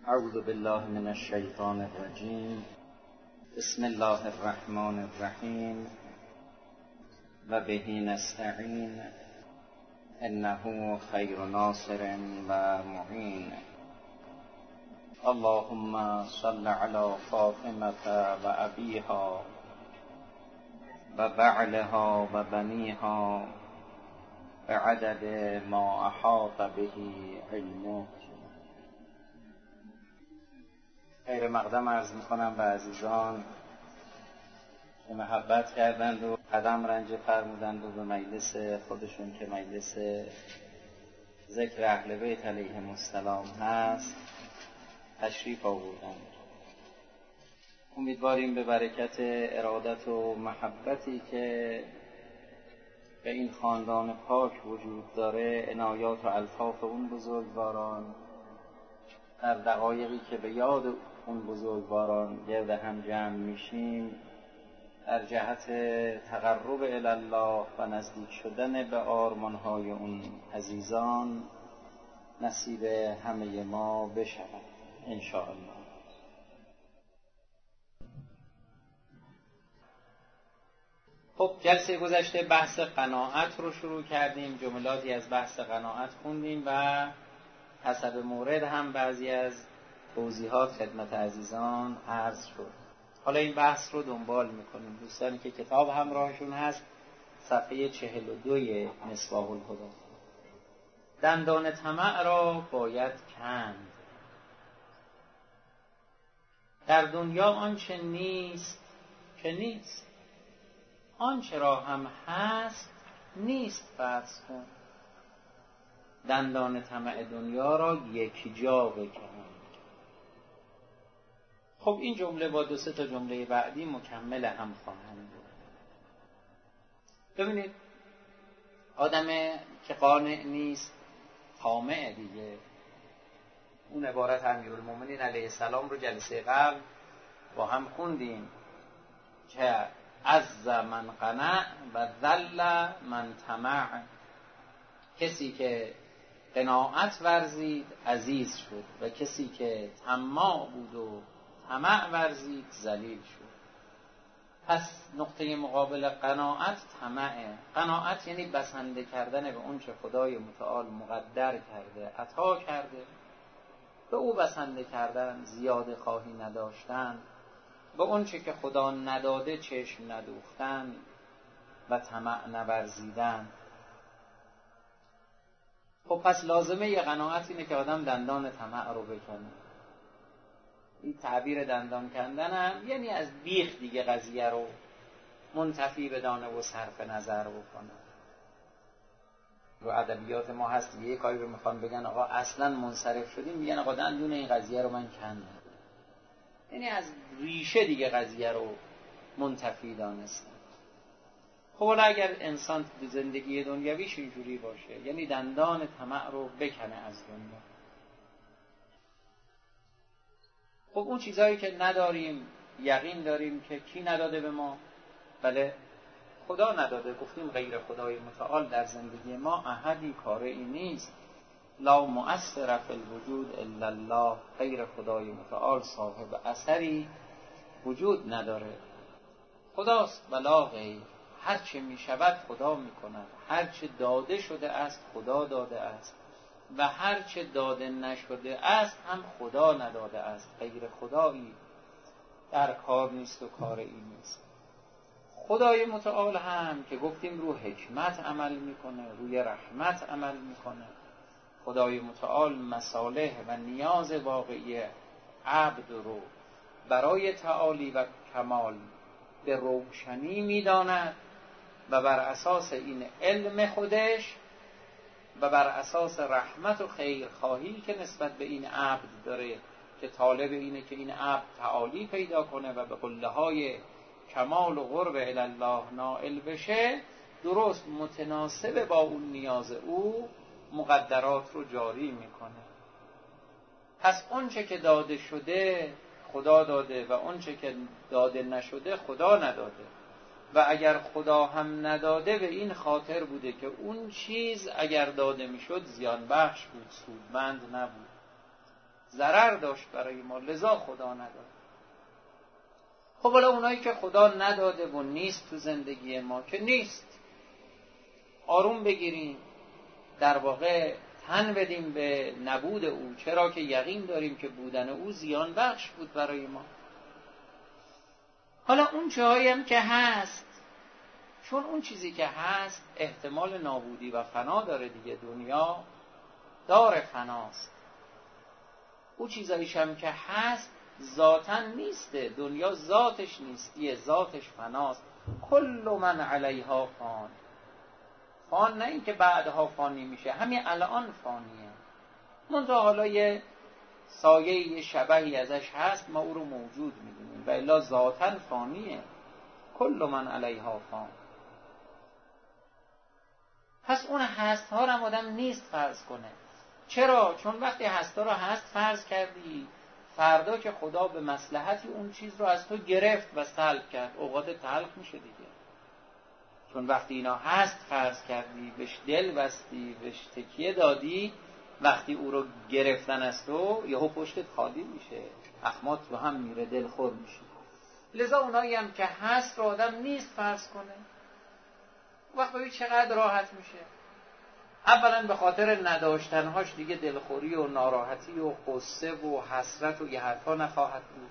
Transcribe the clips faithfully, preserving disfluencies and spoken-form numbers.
اعوذ بالله من الشیطان الرجیم. بسم الله الرحمن الرحیم و به نستعین انه خیر ناصر و معین. اللهم صل علی فاطمة و ابیها و بعلها و بنیها بعدد ما احاط به علمک. خیر مقدم عرض میکنم به عزیزان که محبت کردند و قدم رنج فرمودند و به مجلس خودشون که مجلس ذکر اهل بیت علیهم السلام هست تشریف آوردند. امیدواریم به برکت ارادت و محبتی که به این خاندان پاک وجود داره، عنایات و الطاف اون بزرگواران در دقایقی که به یاد اون بزرگواران گرد هم جمع میشیم در جهت تقرب الی الله و نزدیک شدن به آرمانهای اون عزیزان نصیب همه ما بشود ان شاء الله. خب جلسه گذشته بحث قناعت رو شروع کردیم، جملاتی از بحث قناعت خوندیم و حسب مورد هم بعضی از توضیحات خدمت عزیزان عرض شد. حالا این بحث رو دنبال میکنیم. دوستانی که کتاب همراهشون هست صفحه چهل و دوی مصباح الهدی. دندان طمع را باید کند. در دنیا آنچه نیست که نیست، آنچه را هم هست نیست فرض کن. دندان طمع دنیا را یک جا بکن. خب این جمله با دو سه تا جمله بعدی مکمل هم خواهند بود. ببینید آدم که قانع نیست طامع دیگه. اون عبارت امیرالمومنین علیه السلام رو جلسه قبل با هم خوندیم که عز من قنع و ذل من طمع. کسی که قناعت ورزید عزیز شد و کسی که طماع بود و طمع ورزید ذلیل شد. پس نقطه مقابل قناعت طمعه. قناعت یعنی بسنده کردن به اون چه خدای متعال مقدر کرده، عطا کرده، به او بسنده کردن، زیاده خواهی نداشتن، به اون چه که خدا نداده چشم ندوختن و طمع نورزیدن. خب پس لازمه یه قناعت اینه که آدم دندان طمع رو بکنه. این تعبیر دندان کندن هم یعنی از بیخ دیگه قضیه رو منتفی بدانه و صرف نظر بکنه. رو ادبیات ما هست یه کاری رو میخوان بگن آقا اصلا منصرف شدیم، میگن آقا دندون این قضیه رو من کندم، یعنی از ریشه دیگه قضیه رو منتفی دانستن. خب حالا اگر انسان تو زندگی دنیویش اینجوری باشه، یعنی دندان طمع رو بکنه از دنیا. خب اون چیزهایی که نداریم یقین داریم که کی نداده به ما؟ بله خدا نداده. گفتیم غیر خدای متعال در زندگی ما احدی کاری نیست. لا مؤثر فی الوجود الا الله. غیر خدای متعال صاحب اثری وجود نداره. خداست ولا غیر. هر چه می شود خدا می کند. هر چه داده شده است خدا داده است و هر چه داده نشده است هم خدا نداده است. غیر خدایی در کار نیست و کار این نیست. خدای متعال هم که گفتیم رو حکمت عمل میکنه، روی رحمت عمل میکنه. خدای متعال مصالح و نیاز واقعی عبد رو برای تعالی و کمال به روشنی میداند و بر اساس این علم خودش و بر اساس رحمت و خیرخواهی که نسبت به این عبد داره که طالب اینه که این عبد تعالی پیدا کنه و به قله‌های کمال و قرب الی الله نائل بشه، درست متناسب با اون نیاز او مقدرات رو جاری میکنه. پس اون چه که داده شده خدا داده و اون چه که داده نشده خدا نداده. و اگر خدا هم نداده به این خاطر بوده که اون چیز اگر داده میشد زیان بخش بود، سودمند نبود. ضرر داشت برای ما، لذا خدا نداد. خب حالا اونایی که خدا نداده و نیست تو زندگی ما، که نیست، آروم بگیریم، در واقع تن بدیم به نبود او، چرا که یقین داریم که بودن او زیان بخش بود برای ما. حالا اون چیزهایی هم که هست، چون اون چیزی که هست احتمال نابودی و فنا داره دیگه، دنیا دار فناست. اون چیزایش هم که هست ذاتاً نیسته، دنیا ذاتش نیستیه، ذاتش فناست. کل من علیها فان. فان نه این که بعدها فانی میشه، همین الان فانیه. منتها حالا یه سایه، یه شبهی ازش هست، ما او رو موجود میدونیم، و الا ذاتاً فانیه. کل من علیها فان. پس اون هست ها رو آدم نیست فرض کنه. چرا؟ چون وقتی هستا رو هست فرض کردی، فردا که خدا به مصلحتی اون چیز رو از تو گرفت و سلب کرد، اوقات تلخ میشه دیگه. چون وقتی اینا هست فرض کردی، بهش دل بستی، بهش تکیه دادی، وقتی او رو گرفتن از تو یهو پشتت خالی میشه، اخمات رو هم میره، دل خور میشه. لذا اونایی هم که هست رو آدم نیست فرض کنه. وقتی چقدر راحت میشه. اولا به خاطر نداشتنهاش دیگه دلخوری و ناراحتی و غصه و حسرت و یه حرفا نخواهد بود.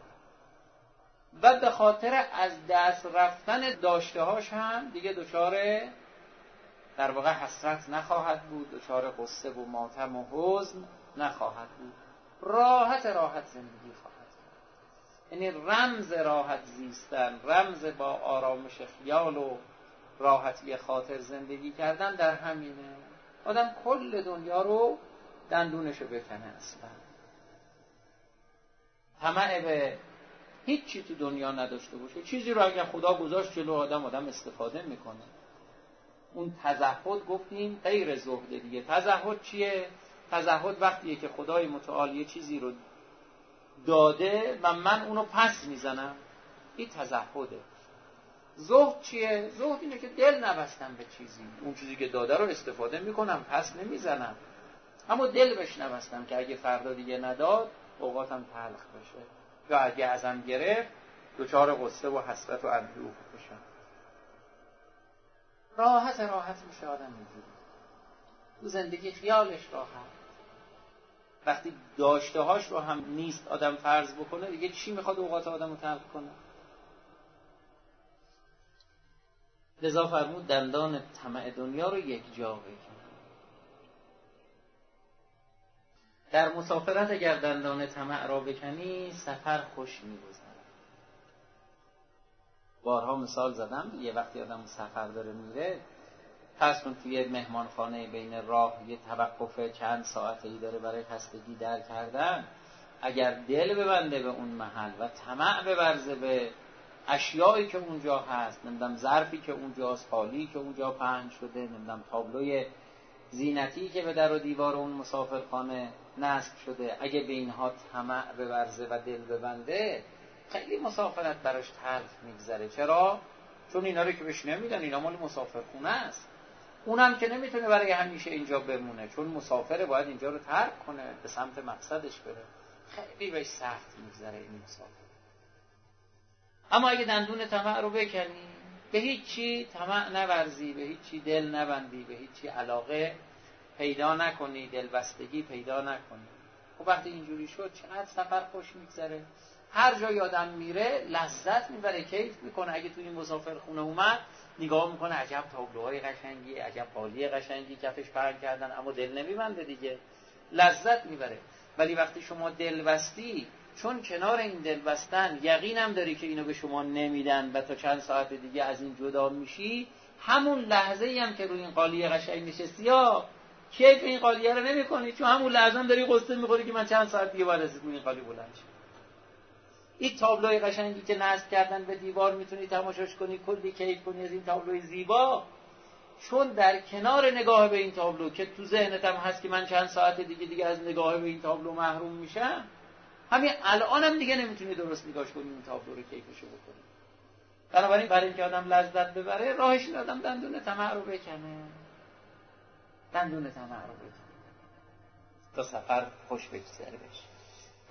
و به خاطر از دست رفتن داشتهاش هم دیگه دچار در واقع حسرت نخواهد بود، دچار غصه و ماتم و حزن نخواهد بود. راحت راحت زندگی خواهد کرد. یعنی رمز راحت زیستن، رمز با آرامش خیال و راحتی خاطر زندگی کردن در همینه. آدم کل دنیا رو دندونشو بکنه اصلا. طمع به هیچ چی تو دنیا نداشته باشه. چیزی رو اگر خدا گذاشت جلو آدم، آدم استفاده میکنه. اون تزهد گفتیم غیر زهد دیگه. تزهد چیه؟ تزهد وقتیه که خدای متعال یه چیزی رو داده و من اونو پس میزنم، این تزهده. زهد چیه؟ زهد اینه که دل نبستم به چیزی، اون چیزی که داده رو استفاده میکنم، پس نمیزنم، اما دل بهش نبستم که اگه فردا دیگه نداد اوقاتم تلخ بشه، یا اگه ازم گرفت دچار غصه و حسرت و اندوه بشم. راحت راحت میشه آدم اینجوری تو زندگی، خیالش راحت. وقتی داشتهاش رو هم نیست آدم فرض بکنه، دیگه چی میخواد اوقات آدم رو تلخ کنه؟ لذا فرمود دندان طمع دنیا رو یک جا بکن. در مسافرت اگر دندان طمع را بکنی، سفر خوش می‌گذرد. بارها مثال زدم، یه وقتی آدم سفر داره میره، فرض کن توی مهمانخانه بین راه یه توقف چند ساعته‌ای داره برای خستگی در کردن، اگر دل ببنده به اون محل و طمع بورزه به اشیایی که اونجا هست، نمیدونم ظرفی که اونجاست، حالی که اونجا پهن شده، نمیدونم تابلوی زینتی که به در و دیوار اون مسافرخانه نصب شده، اگه به اینها طمع بورزه و دل ببنده، خیلی مسافرت براش تلخ میگذره. چرا؟ چون اینا رو که بهش نمیدن، اینا مال مسافرخونه است. اونم که نمیتونه برای همیشه اینجا بمونه، چون مسافره، باید اینجا رو ترک کنه، به سمت مقصدش بره. خیلی بهش سخت میگذره این مسافر. اما اگه دندون طمع رو بکنی، به هیچ چی طمع نورزی، به هیچ چی دل نبندی، به هیچ چی علاقه پیدا نکنی، دلبستگی پیدا نکنی، خب وقتی اینجوری شد چقدر سفر خوش میگذره. هر جای آدم میره لذت میبره، کیف میکنه. اگه تو این مسافرخونه اومد نگاه میکنه، عجب تابلوهای قشنگی، عجب قالی قشنگی کفش پهن کردن، اما دل نمیبنده دیگه، لذت میبره. ولی وقتی شما دل بستی، چون کنار این دل بستن یقینم داری که اینو به شما نمیدن و تا چند ساعت دیگه از این جدا میشی، همون لحظه ای هم که روی این قالی قشنگ نشستی یا کیف این قالیه رو نمی‌کنی، چون همون لحظه هم داری قصه می‌خوری که من چند ساعت دیگه باید از این قالی بلند شم. این تابلوی قشنگی که نصب کردن به دیوار میتونی تماشاش کنی، کلی کیف کنی از این تابلوی زیبا، چون در کنار نگاه به این تابلو که تو ذهنت هم هست که من چند ساعت دیگه دیگه از نگاه به این تابلو محروم میشم، همین الانم دیگه نمیتونی درست نگاش کنی این تابلو رو، کیفشو بکنی. بنابراین برای اینکه آدم لذت ببره، راهش این آدم دندون طمع رو بکنه، دندون طمع رو بکنه تا سفر خوش بگذره بشه.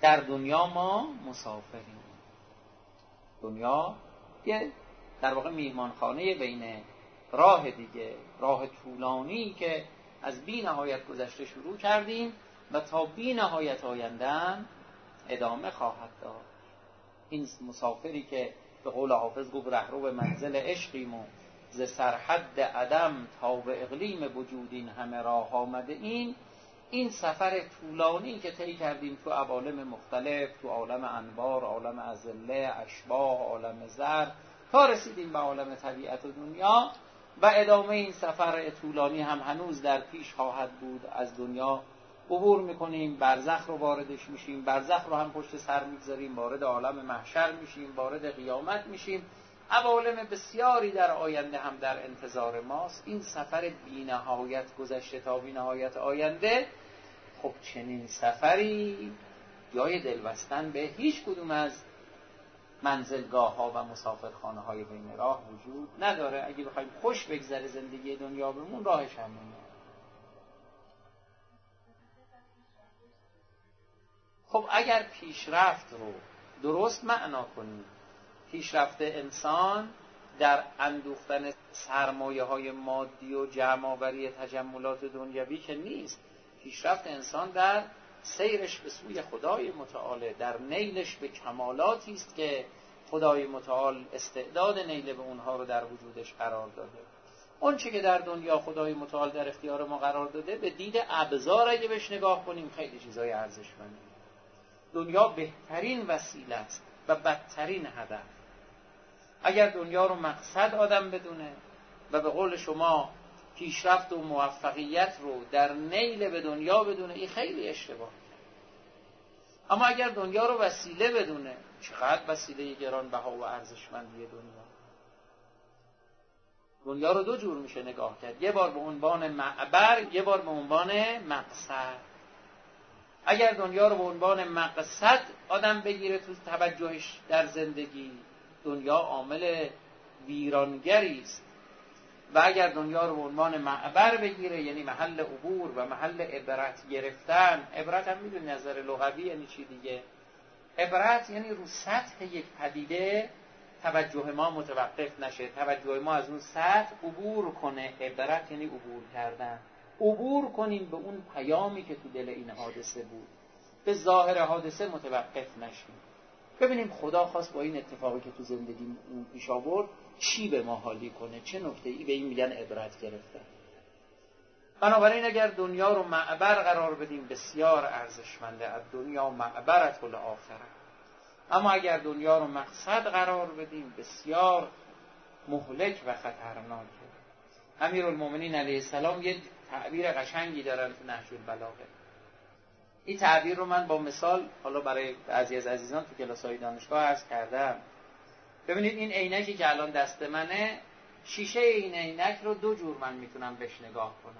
در دنیا ما مسافریم. دنیا یه در واقع میهمانخانه بین راه دیگه، راه طولانی که از بی نهایت گذشته شروع کردیم و تا بی نهایت آیندن ادامه خواهد داشت. این مسافری که به قول حافظ گفت رهرو به منزل عشقیم و ز سرحد عدم تا به اقلیم وجود این همه راه آمده، این این سفر طولانی که طی کردیم تو عوالم مختلف، تو عالم انوار، عالم اذله، اشباح، عالم زر، تا رسیدیم به عالم طبیعت و دنیا و ادامه این سفر طولانی هم هنوز در پیش خواهد بود. از دنیا عبور میکنیم، برزخ رو واردش میشیم، برزخ رو هم پشت سر میگذاریم، وارد عالم محشر میشیم، وارد قیامت میشیم. عوالم بسیاری در آینده هم در انتظار ماست. این سفر بی نهایت گذشته تا بی نهایت آینده، خب چنین سفری جای دلبستن به هیچ کدوم از منزلگاه ها و مسافرخانه های بین راه وجود نداره. اگه بخوایم خوش بگذره زندگی دنیا بمون، راهش همونه. خب اگر پیشرفت رو درست معنا کنیم، پیشرفت انسان در اندوختن سرمایه های مادی و جمع آوری تجملات دنیوی که نیست. پیشرفت انسان در سیرش به سوی خدای متعال، در نیلش به کمالاتی است که خدای متعال استعداد نیل به اونها رو در وجودش قرار داده. اون چه که در دنیا خدای متعال در اختیار ما قرار داده، به دید ابزار اگه بهش نگاه کنیم خیلی چیزای ارزشمنده. دنیا بهترین وسیله است و بدترین هدف. اگر دنیا رو مقصد آدم بدونه و به قول شما پیشرفت و موفقیت رو در نیل به دنیا بدونه، این خیلی اشتباه. اما اگر دنیا رو وسیله بدونه، چقدر وسیله گرانبها و ارزشمندی دنیا. دنیا رو دو جور میشه نگاه کرد، یه بار به عنوان معبر، یه بار به عنوان مقصد. اگر دنیا رو به عنوان مقصد آدم بگیره تو توجهش در زندگی، دنیا عامل ویرانگری است. و اگر دنیا رو به عنوان معبر بگیره، یعنی محل عبور و محل عبرت گرفتن. عبرت هم میدونی نظر لغوی یعنی چی دیگه؟ عبرت یعنی رو سطح یک پدیده توجه ما متوقف نشه، توجه ما از اون سطح عبور کنه. عبرت یعنی عبور کردن، عبور کنیم به اون پیامی که تو دل این حادثه بود، به ظاهر حادثه متوقف نشیم. ببینیم خدا خواست با این اتفاقی که تو زندگی اون پیش آورد چی به ما حالی کنه، چه نکته‌ای. به این میگن عبرت گرفتن. بنابراین اگر دنیا رو معبر قرار بدیم، بسیار ارزشمنده. از دنیا معبرت الاخره. اما اگر دنیا رو مقصد قرار بدیم، بسیار مهلک و خطرناکه. امیرالمومنین علیه السلام یه تعبیر قشنگی دارن تو نهج البلاغه. این تعبیر رو من با مثال حالا برای بعضی از عزیزان تو کلاس‌های دانشگاه عرض کردم. ببینید این عینکی که الان دست منه، شیشه این عینک رو دو جور من میتونم بهش نگاه کنم.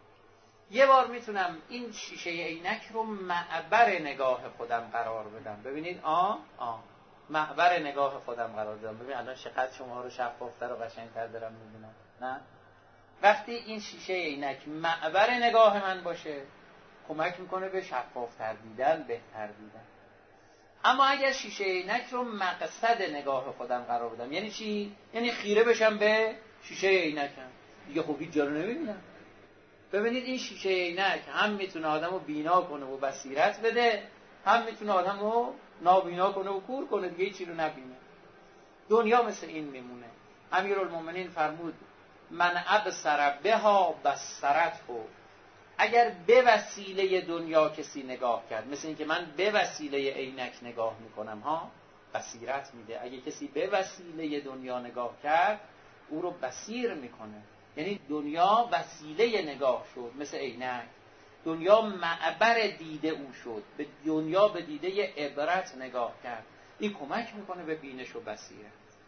یه بار میتونم این شیشه عینک رو معبر نگاه خودم قرار بدم. ببینید آ آ معبر نگاه خودم قرار دادم. ببین الان چقدر شما رو شفافتر و قشنگتر دارم میبینم. نه؟ وقتی این شیشه عینک معبر نگاه من باشه، کمک میکنه به شفافتر دیدن، بهتر دیدن. اما اگر شیشه عینک رو مقصد نگاه خودم قرار بدم، یعنی چی؟ یعنی خیره بشم به شیشه عینکم، دیگه خوب هیچ جا رو نمیبینم. ببینید این شیشه عینک هم میتونه آدمو بینا کنه و بصیرت بده، هم میتونه آدمو نابینا کنه و کور کنه، دیگه هیچی رو نبینه. دنیا مثل این میمونه. امیرالمومنین فرمود من ابصر بها بصرته. اگر به وسیله دنیا کسی نگاه کرد، مثل این که من به وسیله عینک نگاه میکنم ها، بصیرت میده. اگه کسی به وسیله دنیا نگاه کرد، او رو بصیر میکنه. یعنی دنیا وسیله نگاه شد، مثل عینک. دنیا معبر دیده او شد، به دنیا به دیده عبرت نگاه کرد. این کمک میکنه به بینش و بصیرت.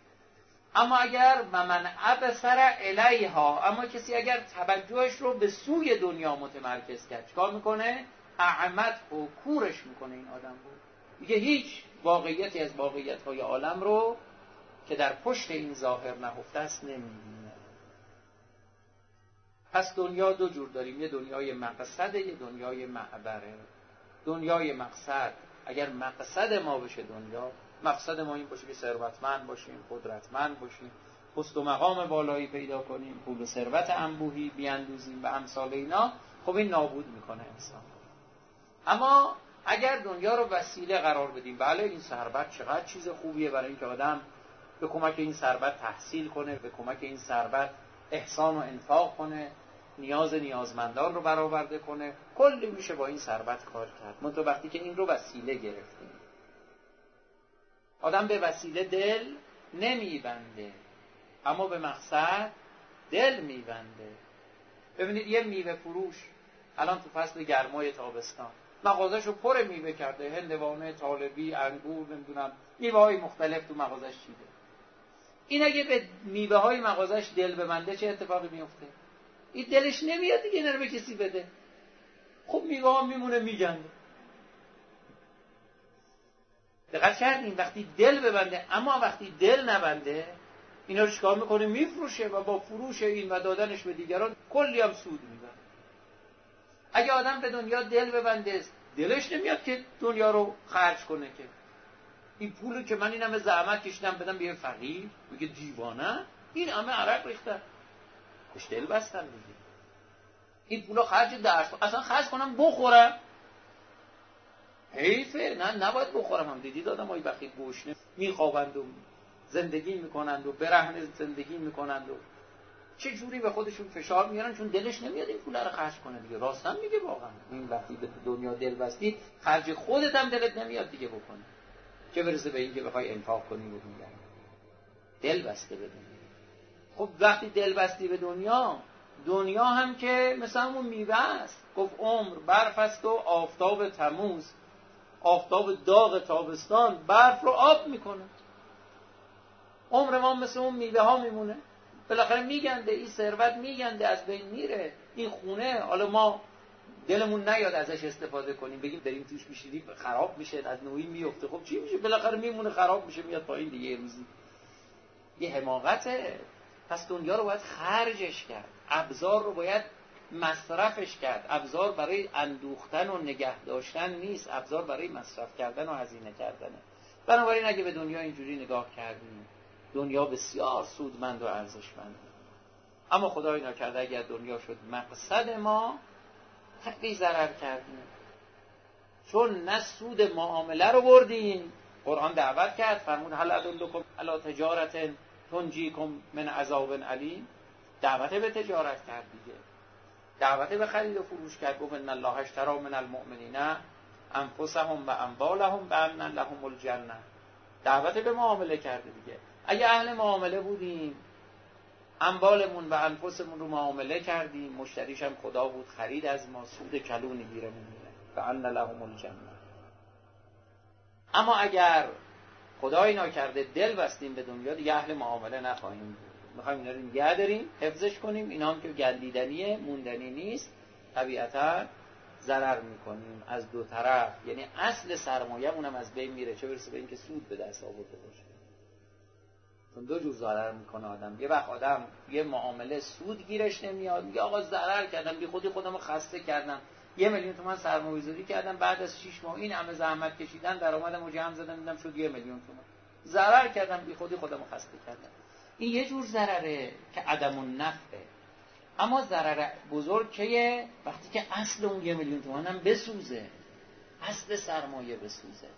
اما اگر من ابصر الیها، اما کسی اگر توجهش رو به سوی دنیا متمرکز کرد، چیکار میکنه؟ اعمت و کورش میکنه این آدم رو. دیگه هیچ واقعیتی از واقعیت‌های عالم رو که در پشت این ظاهر نهفته است نمیبینه. پس دنیا دو جور داریم، یه دنیای مقصد، یه دنیای معبره. دنیای مقصد اگر مقصد ما بشه دنیا، مقصد ما این باشه که ثروتمند باشیم، قدرتمند باشیم، پست و مقام بالایی پیدا کنیم، پول و ثروت انبوهی بیاندوزیم و امثال اینا، خب این نابود میکنه انسان. اما اگر دنیا رو وسیله قرار بدیم، بله این ثروت چقدر چیز خوبیه برای اینکه آدم به کمک این ثروت تحصیل کنه، به کمک این ثروت احسان و انفاق کنه، نیاز نیازمندان رو برآورده کنه، کلی میشه با این ثروت کار کرد. منتها وقتی که این رو وسیله گرفتیم، آدم به وسیله دل نمیبنده، اما به مقصد دل میبنده. ببینید یه میوه فروش الان تو فصل گرمای تابستان مغازه‌شو پر میوه کرده، هندوانه، طالبی، انگور، نمیدونم میوه‌های مختلف تو مغازش چیده. این اگه به میوه‌های مغازش دل ببنده چه اتفاقی میفته؟ این دلش نمیاد دیگه اینا رو به کسی بده. خب میوه ها میمونه میگنده. دقت کردین؟ وقتی دل ببنده، اما وقتی دل نبنده اینا رو چیکار میکنه؟ میفروشه و با فروش این و دادنش به دیگران کلی هم سود میبره. اگه آدم به دنیا دل ببنده، دلش نمیاد که دنیا رو خرج کنه، که این پولی که من این همه زحمت کشیدم بدم به یه فقیر، میگه دیوانه، این همه عرق ریختن، کش دل بستن دیگه. این پولا خرج درس اصلا خرج کنم بخورم، حیفه، نه نباید بخورم. هم دیدید آدم های بخیل گشنه میخوابند و زندگی میکنند و برهنه زندگی میکنند و چه جوری به خودشون فشار میارن، چون دلش نمیاد این پولا رو خرج کنه دیگه. راست هم میگه واقعا. این وقتی به دنیا دل بستی، خرج خودت هم دلت نمیاد دیگه بکنی، چه برسه به این که بخوای انفاق کنی و دیگه. دل بسته به دنیا. خب وقتی دل بستی به دنیا، دنیا هم که مثل همون میوه است. گفت عمر برف است و آفتاب تموز، آفتاب داغ تابستان برف رو آب میکنه. عمر ما مثل اون میوه ها میمونه، بالاخره میگنده، این ثروت میگنده، از بین میره. این خونه حالا ما دلمون نیاد ازش استفاده کنیم، بگیم بریم توش میشینیم خراب میشه، از نوعی میفته، خب چی میشه؟ بالاخره میمونه، خراب میشه، میاد پایین دیگه یه روزی. یه حماقته. پس دنیا رو باید خرجش کرد، ابزار رو باید مصرفش کرد. ابزار برای اندوختن و نگه داشتن نیست، ابزار برای مصرف کردن و هزینه کردنه. بنابراین اگه به دنیا اینجوری نگاه کردیم، دنیا بسیار سودمند و ارزشمنده. اما خدای نکرده اگر دنیا شد مقصد ما، خیلی ضرر کردیم، چون نه سود معامله رو بردیم. قرآن دعوت کرد، فرمود هل ادلکم علی تجارت تنجیکم من عذاب علیم. دعوت به تجارت کرد دیگه، دعوت به خرید و فروش کرد. گفت ان الله اشتری من المؤمنین انفسهم و اموالهم بان لهم الجنه. دعوت به معامله کرده دیگه. اگه اهل معامله بودیم، اموالمون و انفسمون رو معامله کردیم، مشتریش هم خدا بود، خرید از ما، سود کلونی گیره می‌گیره، بان لهم الجنه. اما اگر خدای ناکرده دل بستیم به دنیا، دیگه اهل معامله نخواهیم بود. میخوایم اینا رو نگه داریم، حفظش کنیم. اینا هم که گندیدنیه، موندنی نیست، طبیعتا ضرر میکنیم از دو طرف. یعنی اصل سرمایه اونم از بین میره، چه برسه به این که سود به دست آورده باشه. چون دو جور ضرر میکنه آدم. یه وقت آدم یه معامله سود گیرش نمیاد، میگه آقا ضرر کردم، بی خودی خودمو خسته کردم، یه میلیون تومان سرمایه‌گذاری کردم، بعد از شش ماه این همه زحمت کشیدن، درآمدمو جمع زدم دیدم شد یه میلیون تومان، ضرر کردم، بی خودی خودمو خسته کردم. این یه جور ضرره که عدم النفعه. اما ضرر بزرگ کیه؟ وقتی که اصل اون یه میلیون تومان هم بسوزه، اصل سرمایه بسوزه.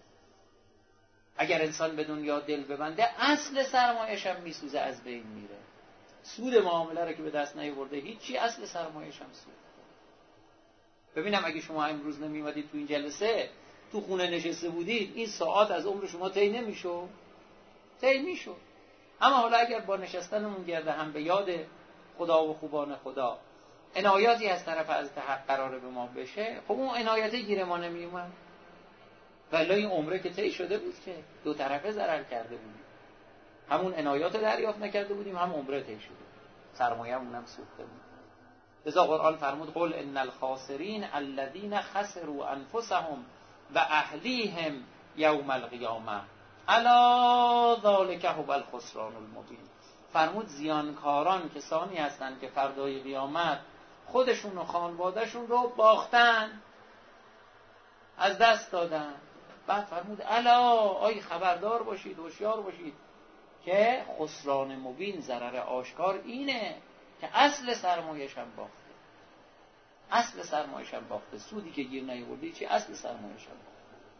اگر انسان به دنیا دل ببنده، اصل سرمایه‌اش هم میسوزه، از بین میره. سود معامله رو که به دست نیاورده هیچی، اصل سرمایه‌اش هم سود. ببینم اگه شما امروز نمی‌اومدید تو این جلسه، تو خونه نشسته بودید، این ساعت از عمر شما طی نمی‌شد؟ طی می‌شد. اما حالا اگر با نشستنمون گرده هم به یاد خدا و خوبان خدا عنایاتی از طرف حضرت حق قراره به ما بشه، خب اون عنایت گیر ما نمی‌اومد. ولی این عمره که طی شده بود که دو طرفه ضرر کرده بودیم. همون عنایات دریافت نکرده بودیم، هم عمره طی شده، سرمایه‌مون هم سوخته بود. لذا قرآن فرمود قل ان الخاسرین الذین خسروا انفسهم و اهلیهم یوم القیامه الا ذلک هو الخسران المبین. فرمود زیانکاران کسانی هستند که فردای قیامت خودشون و خانوادهشون رو باختن، از دست دادن. بعد فرمود الا آی خبردار باشید، هوشیار باشید که خسران مبین، ضرر آشکار اینه که اصل سرمایه‌شم باخته. اصل سرمایه‌شم باخته، سودی که گیر نیاوردی چی؟ اصل سرمایه‌شم باخته.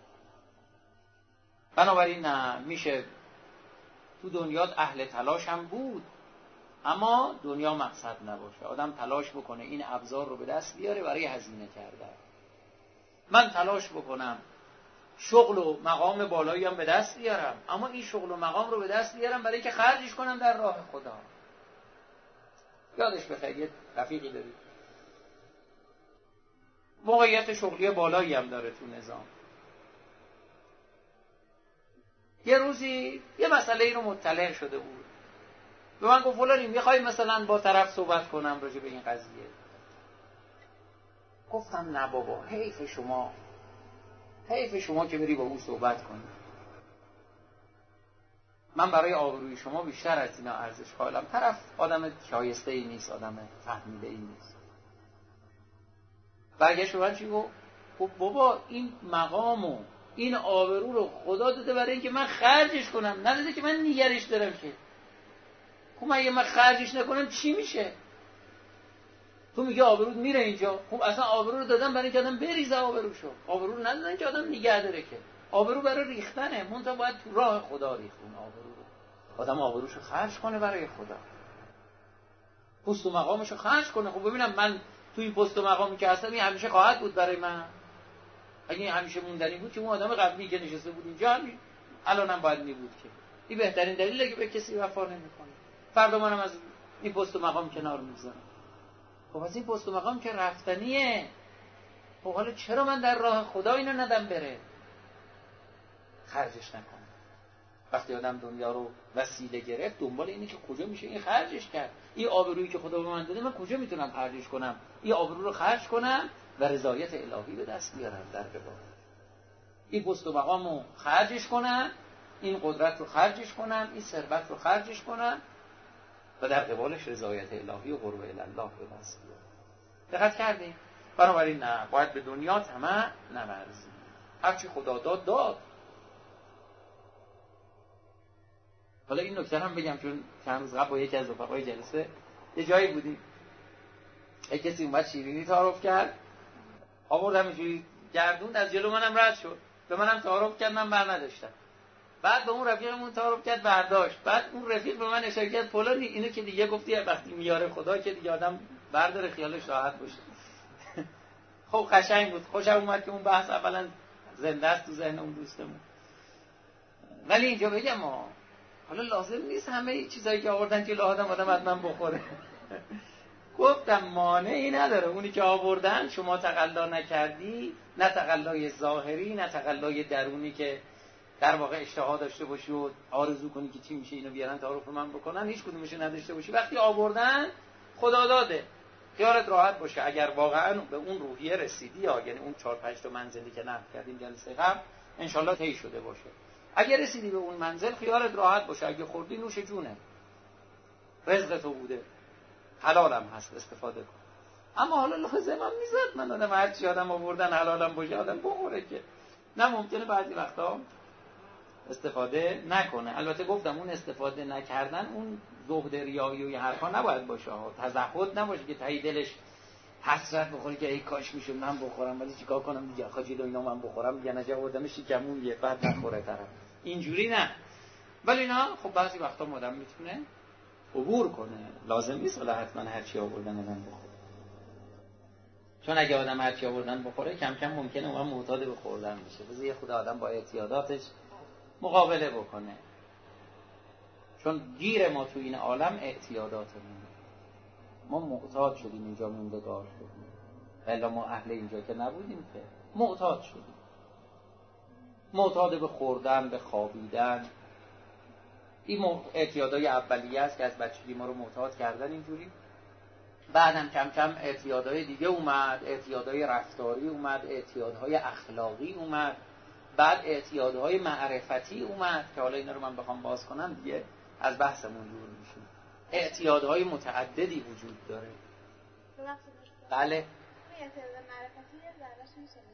بنابراین نه، میشه تو دنیا اهل تلاش هم بود، اما دنیا مقصد نباشه. آدم تلاش بکنه این ابزار رو به دست بیاره برای هزینه کردن. من تلاش بکنم شغل و مقام بالایی هم به دست بیارم، اما این شغل و مقام رو به دست بیارم برای که خرجش کنم در راه خدا. یادش بخیر یه رفیقی دارید موقعیت شغلی بالایی هم داره تو نظام. یه روزی یه مسئله ای رو مطلع شده بود، به من گفت فلانی میخوای مثلا با طرف صحبت کنم راجع به این قضیه. گفتم نه بابا، حیف شما، حیف شما که بری با او صحبت کنی. من برای آبروی شما بیشتر از اینا ارزش قائلم. طرف آدم شایسته ای نیست، آدم فهمیده ای نیست. برگشت به من چی گفت؟ گفت بابا این مقامو، این آبرو رو خدا داده برای اینکه من خرجش کنم، نداده که من نگرش دارم که. خب من اگه من خرجش نکنم چی میشه؟ تو میگه آبرود میره اینجا. خب اصلا آبرو رو دادن برای اینکه آدم بریزه آبروشو. آبرو رو ندادن که آدم نگه داره که. آبرو برای ریختنه، منتها باید تو راه خدا ریختون آبرو رو. آدم آبروشو خرج کنه برای خدا. پست و مقامشو خرج کنه. خب ببینم من توی پست و مقامی که هستم این همیشه خواهد بود برای من. اگه این همیشه موندنی بود که اون آدم قبلی که نشسته بود اینجا همین الانم باید می بود که. این بهترین دلیله که به کسی وفا نمی‌کنه. فردا منم از این پست و مقام کنار می‌ذارم. خب از این پست و مقام که رفتنیه. خب حالا چرا من در راه خدا اینو ندم بره؟ خرجش نکنم. وقتی آدم دنیا رو وسیله گرفت دنبال اینه که کجا میشه این خرجش کرد. این آبرویی که خدا به من داده من کجا میتونم خرجش کنم؟ این آبرو رو خرج کنم و رضایت الهی به دست بیارم در قبال. این پست و مقامو خرجش کنم، این قدرت رو خرجش کنم، این ثروت رو خرجش کنم و در قبالش رضایت الهی و قرب الله به دست بیارم. دقت کردیم؟ بنابراین نه، باید به دنیا طمع نورزیم. هرچی خدا داد داد. حالا این نکته هم بگم چون چند روز قبل با یکی از رفقای جلسه یه جایی بودیم، یک کسی اومد شیرینی تعارف کرد، آوردم اینجوری گردون از جلو منم رد شد، به منم تعارف کرد، من بر نداشتم. بعد به اون رفیقمون تعارف کرد برداشت. بعد اون رفیق به من اشاره کرد فلانی اینو که دیگه گفتی وقتی میاره خدا که دیگه آدم برداره خیالش راحت باشه. خب قشنگ بود، خوشم اومد که اون بحث اولا زنده است تو ذهن اون دوستمون. ولی اینجا بگم ما حالا لازم نیست همه چیزایی که آوردن که آدم آدم از من بخوره. گفتم مانعی نداره، اونی که آوردن شما تقلا نکردی، نه تقلای ظاهری نه تقلای درونی که در واقع اشتها داشته باشی و آرزو کنی که چی میشه اینو بیارن تعارف من بکنن، هیچ کدومش نداشته باشی. وقتی آوردن خدا داده، خیالت راحت باشه. اگر واقعا به اون روحیه رسیدی، یا یعنی اون چهار پنج تا منزلی که نقد کردیم جلسه قبل ان شاءالله طی شده باشه، اگر رسیدی به اون منزل خیالت راحت باشه. اگه خوردی نوش جونه، رزق تو بوده، حلالم هست، استفاده کن. اما حالا لازمم نیست من آدم هر چی آدم آوردن حلالم باشه آدم بخوره که. نه، ممکنه بعضی وقتا استفاده نکنه. البته گفتم اون استفاده نکردن اون زهد ریایی و این حرفا نباید باشه، تزهد نباشه که ته دلش حسرت بخوره که ای کاش میشد من بخورم ولی چیکار کنم دیگه، آخه جلو اینا من بخورم دیگه نجا آوردم شکمون یه بعد نخوره طرف. اینجوری نه. ولی اینا خب بعضی وقتا آدم میتونه عبور کنه، لازم نیست ولی حتما هر چی آوردن آدم بخوره. چون اگه آدم هر چی آوردن بخوره کم کم ممکنه اون معتاد به خوردن بشه. بذار یه خود آدم با اعتیاداتش مقابله بکنه. چون گیر ما تو این عالم اعتیاداتمون، ما معتاد شدیم اینجا موندگار شدیم، ولی ما اهل اینجا که نبودیم که معتاد شدیم، معتاد به خوردن، به خوابیدن. این اعتیادهای اولیه است که از بچگی ما رو معتاد کردن اینجوری. بعدم کم کم اعتیادهای دیگه اومد، اعتیادهای رفتاری اومد، اعتیادهای اخلاقی اومد، بعد اعتیادهای معرفتی اومد که حالا اینا رو من بخوام باز کنم دیگه از بحثمون دور میشیم. اعتیادهای متعددی وجود داره. بله.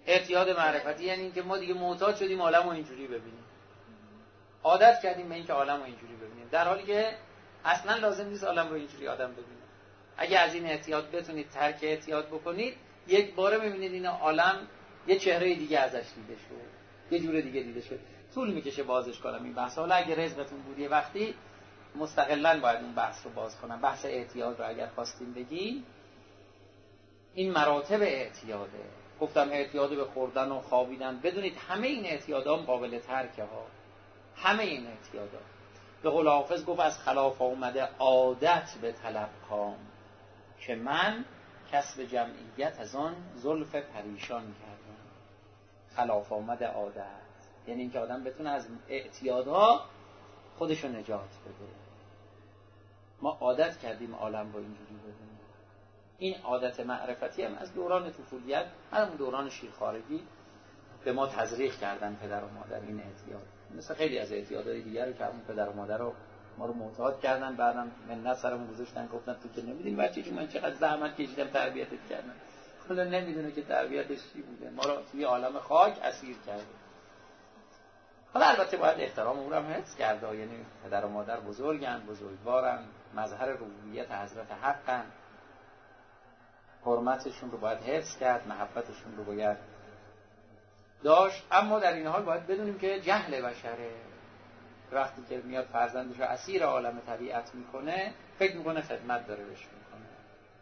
اعتیاد معرفتی یعنی اینکه ما دیگه معتاد شدیم عالم رو اینجوری ببینیم، عادت کردیم به اینکه عالم رو اینجوری ببینیم، در حالی که اصلا لازم نیست عالم رو اینجوری آدم ببینه. اگه از این اعتیاد بتونید ترک اعتیاد بکنید، یک باره میبینید این عالم یه چهره دیگه ازش دیده شد، یه جور دیگه دیده شد. طول میکشه بازش کنم این بحث. حالا اگه رزقتون بود یه وقتی مستقلاً باید اون بحث رو باز کنم. بحث اعتیاد رو اگر خواستیم بگیم، این مراتب اعتیاده. گفتم اعتیاد به خوردن و خوابیدن. بدونید همه این اعتیادها قابل ترکه ها، همه این اعتیادها. به قول حافظ گفت از خلاف آمده عادت به طلب کام، که من کسب جمعیت از آن زلف پریشان کردم. خلاف آمده عادت یعنی اینکه آدم بتونه از اعتیادها خودشو نجات بده. ما عادت کردیم عالم رو اینجوری ببینیم. این عادت معرفتی هم از دوران طفولیت، همون دوران شیرخوارگی به ما تزریق کردن پدر و مادر این اعتیاد. مثل خیلی از اعتیادهای دیگری که همون پدر و مادر رو ما رو معتاد کردن، بعدم منت سرمون گذاشتن، گفتن تو که نمیدونی بچه چون من چقدر زحمت کشیدم تربیتت کردم. خدا نمیدونه که تربیتش چی بوده، ما رو توی عالم خاک اسیر کرده. حالا البته باید احترام اون رو هم حفظ کرد، یعنی پدر و مادر بزرگن، بزرگوارن، مظهر ربوبیت حضرت حقن، حرمتشون رو باید حفظ کرد، محبتشون رو باید داشت. اما در این حال باید بدونیم که جهل بشره، وقتی که میاد فرزندش رو اسیر عالم طبیعت میکنه، فکر میکنه خدمت داره بهش میکنه،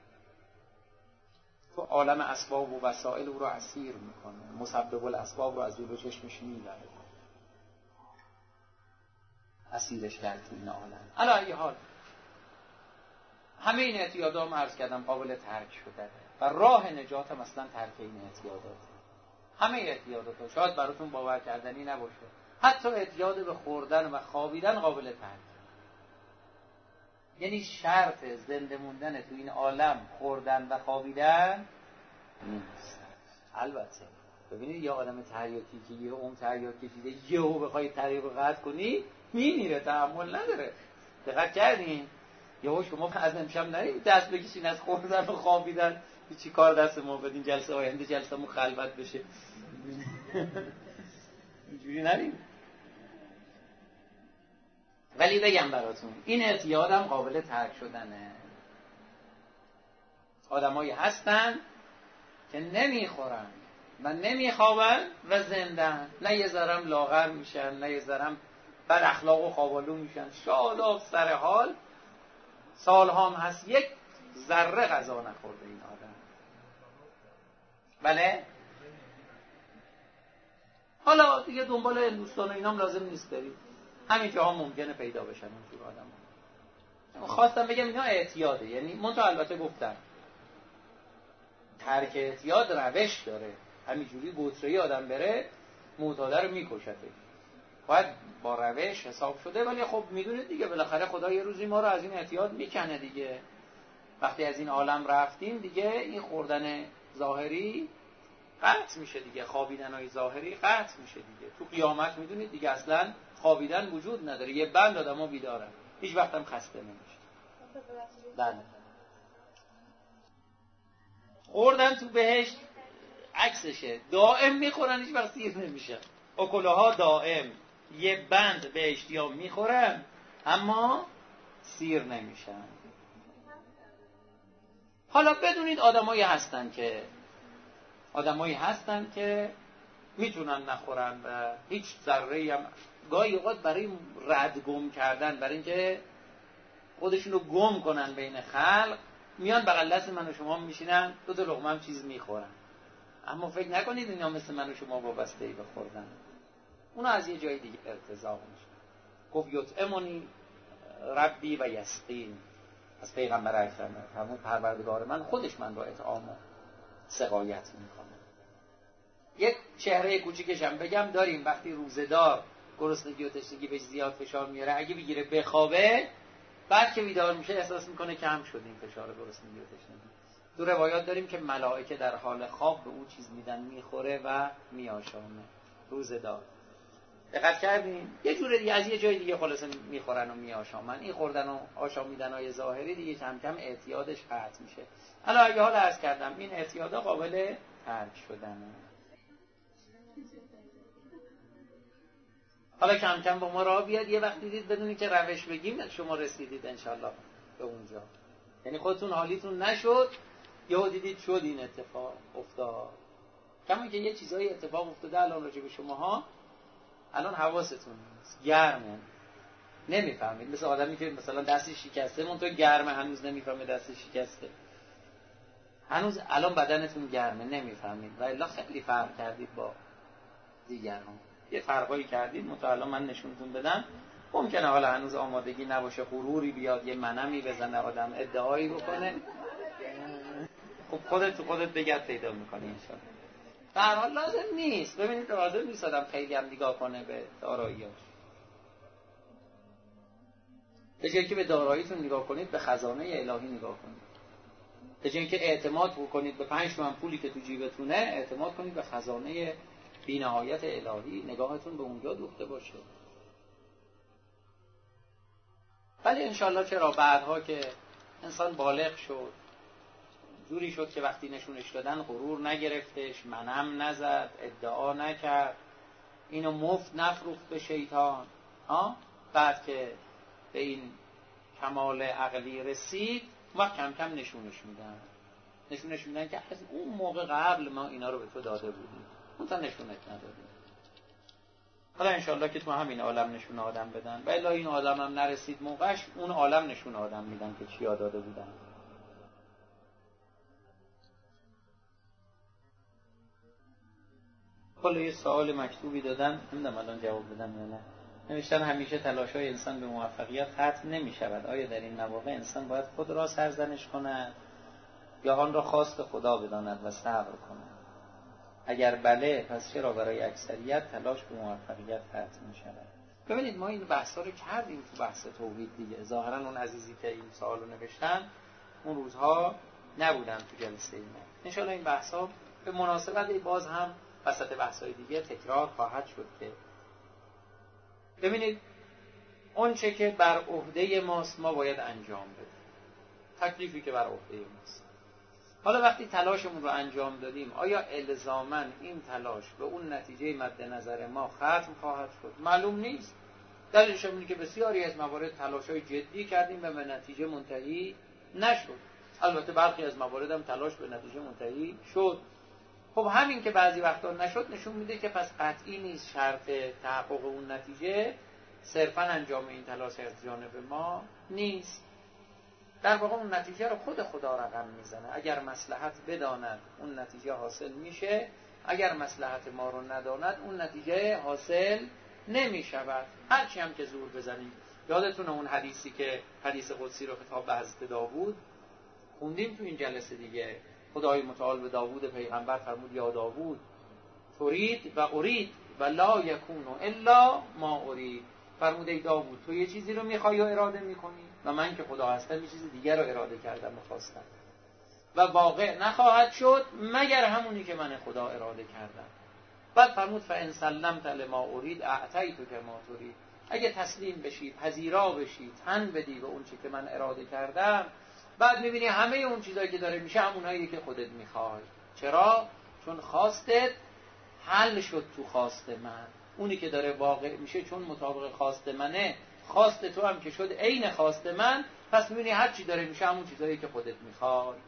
تو عالم اسباب و وسائل او رو اسیر میکنه، مسبب الاسباب رو از جلو چشمش میبره، اسیرش کرد تو این عالم. علی ای حال همه این اعتیادها هم عرض کردم قابل ترک شده و راه نجات هم اصلا ترک این اعتیادات. همه اعتیادات شاید براتون باور کردنی نباشه، حتی اعتیاد به خوردن و خوابیدن قابل ترک. یعنی شرط زنده موندن تو این عالم خوردن و خوابیدن نیست. البته ببینید یه آدم تریاکی که یه اون تریاک کشیده یهو بخوای تریاک رو قطع کنی میمیره، تحمل نداره. دقت کردین؟ یهو شما از امشب نرید دست بکشین از خوردن و خوابیدن، چی کار دست ما بدین جلسه آینده جلسه‌مون خلوت بشه. اینجوری نرید. ولی بگم براتون این اعتیاد هم قابل ترک شدنه. آدمایی هستن که نمیخورن و نمیخوابن و زندن، نه یه ذرم لاغر میشن، نه یه ذرم بد اخلاق و خوابالو میشن، شاداب سر حال، سال هم هست یک ذره غذا نخورده این آدم. بله؟ حالا دیگه دنبال هندوستان و اینام لازم نیست برید، همین جاها ممکنه پیدا بشن اونجور آدم ها. خواستم بگم اینا اعتیاده، یعنی من تو البته گفتم ترک اعتیاد روش داره، همینجوری گوتره‌ای آدم بره معتاده رو میکشته، باید با روش حساب شده. ولی خب میدونید دیگه بالاخره خدا یه روزی ما رو از این اعتیاد میکنه دیگه. وقتی از این عالم رفتیم دیگه این خوردن ظاهری قطع میشه دیگه، خوابیدنهای ظاهری قطع میشه دیگه. تو قیامت میدونید دیگه اصلا خوابیدن وجود نداره، یه بند آدم‌ها بیدارن، هیچ وقت هم خسته نمیشه. بله. خوردن تو بهشت عکسشه، دائم میخورن، هیچ وقت سیر نمیشن. اکلها دائم، یه بند بهشتی ها میخورن اما سیر نمیشن. حالا بدونید آدمایی هستن که آدمایی هستن که میتونن نخورن و هیچ ذره‌ای هم گاهی اوقات برای رد گم کردن، برای اینکه خودشون رو گم کنن بین خلق، میان بغل دست من و شما میشینن، دو تا لقمه هم چیز میخورن. اما فکر نکنید اینا مثل من و شما وابسته‌ای به خوردن. اونا از یه جای دیگه ارتزاق میشه. گفت یطعمنی ربی و یسقین، از پیغمبر اکرم فرمود پروردگار من خودش من رو اطعام و سقایت میکنه. یک چهره کوچیکش هم بگم داریم، وقتی روزه‌دار گرسنگی و تشنگی بهش زیاد فشار میاره، اگه بگیره بخوابه، بعد که بیدار میشه احساس میکنه کم شد این فشار گرسنگی و تشنگی. تو روایات داریم که ملائکه در حال خواب به او چیز میدن میخوره و میآشامه. روزه‌دار دقت کردین؟ یه جوره دیگه از یه جای دیگه خلاصه میخورن و میآشامن. این خوردن و آشامیدن‌های ظاهری دیگه کم کم اعتیادش قطع میشه. حالا اگه حالا عرض کردم این اعتیادا قابل ترک شدنه. حالا کم کم با ما راه بیاد، یه وقت دیدید بدونی که روش بگیم شما رسیدید انشالله به اونجا. یعنی خودتون حالیتون نشد، یهو دیدید شد این اتفاق افتاد. کما که یه چیزایی اتفاق افتاده الان راجع به شماها، الان حواستون نیست، گرمه نمیفهمید. مثل آدمی که مثلا دستش شکسته مون تو گرمه هنوز نمیفهمه دستش شکسته، هنوز الان بدنتون گرمه نمیفهمید و الا خیلی فرق کردید با دیگران. یه فرقایی کردید متألا من نشونتون بدم. ممکنه حالا هنوز آمادگی نباشه، غروری بیاد، یه منمی بزنه، آدم ادعایی بکنه، خب خودت تو خودت بگرد پیدا میکنی انشاءالله. در هر حال لازم نیست، ببینید لازم نیست آدم خیلی هم نگاه کنه به دارایی‌هاش. به جایی که به داراییتون نگاه کنید به خزانه الهی نگاه کنید. به جایی که اعتماد بکنید به پنج تومن پولی که تو جیبتونه، اعتماد کنید به خزانه بی‌نهایت الهی، نگاهتون به اونجا دوخته باشه. ولی انشالله چرا بعدها که انسان بالغ شد، جوری شد که وقتی نشونش دادن غرور نگرفتش، منم نزد، ادعا نکرد، اینو مفت نفروخت به شیطان. ها؟ بعد که به این کمال عقلی رسید، ما کم کم نشونش میدن نشونش میدن که از اون موقع قبل ما اینا رو به تو داده بودیم، اون تا نشونت ندادیم. حالا انشالله که تو همین عالم نشون آدم بدن، و الا این عالم هم نرسید موقعش، اون عالم نشون آدم میدن که چیا داده بودن. حالا یه سوال مکتوبی دادن، نمیدونم الان جواب بدم یا نه. نوشتن همیشه تلاش‌های انسان به موفقیت ختم نمی‌شود. آیا در این مواقع انسان باید خود را سرزنش کند یا آن را خواست خدا بداند و صبر کند؟ اگر بله، پس چرا برای اکثریت تلاش به موفقیت ختم می‌شود؟ ببینید ما این بحثا رو کردیم تو بحث توحید دیگه. ظاهراً اون عزیزی که این سوالو نوشتن اون روزها نبودن تو جلسه ما. ان شاءالله این بحثا به مناسبت باز هم وسط بحث‌های دیگه تکرار خواهد شد که ببینید اون چه که بر عهده ماست ما باید انجام بدیم، تکلیفی که بر عهده ماست. حالا وقتی تلاشمون رو انجام دادیم، آیا الزاماً این تلاش به اون نتیجه مد نظر ما ختم خواهد شد؟ معلوم نیست. دلیلش اینه که بسیاری از موارد تلاش‌های جدی کردیم و به نتیجه منتهی نشد. البته برخی از موارد هم تلاش به نتیجه منتهی شد. خب همین که بعضی وقتا نشد نشون میده که پس قطعی نیست شرط تحقق اون نتیجه صرفاً انجام این تلاش از جانب ما نیست. در واقع اون نتیجه رو خود خدا رقم میزنه. اگر مصلحت بداند اون نتیجه حاصل میشه، اگر مصلحت ما رو نداند اون نتیجه حاصل نمیشود. هرچی هم که زور بزنیم. یادتونه اون حدیثی که حدیث قدسی رو خطاب به حضرت داوود خوندیم تو این جلسه دیگه. خدای متعال به داوود پیغمبر فرمود یا داوود ترید و ارید و لا یکون الا ما ارید. فرمود ای داوود تو یه چیزی رو میخوای و اراده میکنی و من که خدا هستم یه چیز دیگر رو اراده کردم و خواستم و واقع نخواهد شد مگر همونی که من خدا اراده کردم. بعد فرمود فان سلمت لما ارید اعطیتک ما ترید. اگه تسلیم بشی، پذیرا بشی، تن بدی به اون چیزی که من اراده کردم، بعد میبینی همه اون چیزایی که داره میشه همونایی که خودت میخوای. چرا؟ چون خواستت حل شد تو خواست من. اونی که داره واقع میشه چون مطابق خواست منه، خواست تو هم که شد عین خواست من، پس میبینی هر چی داره میشه همون چیزایی که خودت میخوای.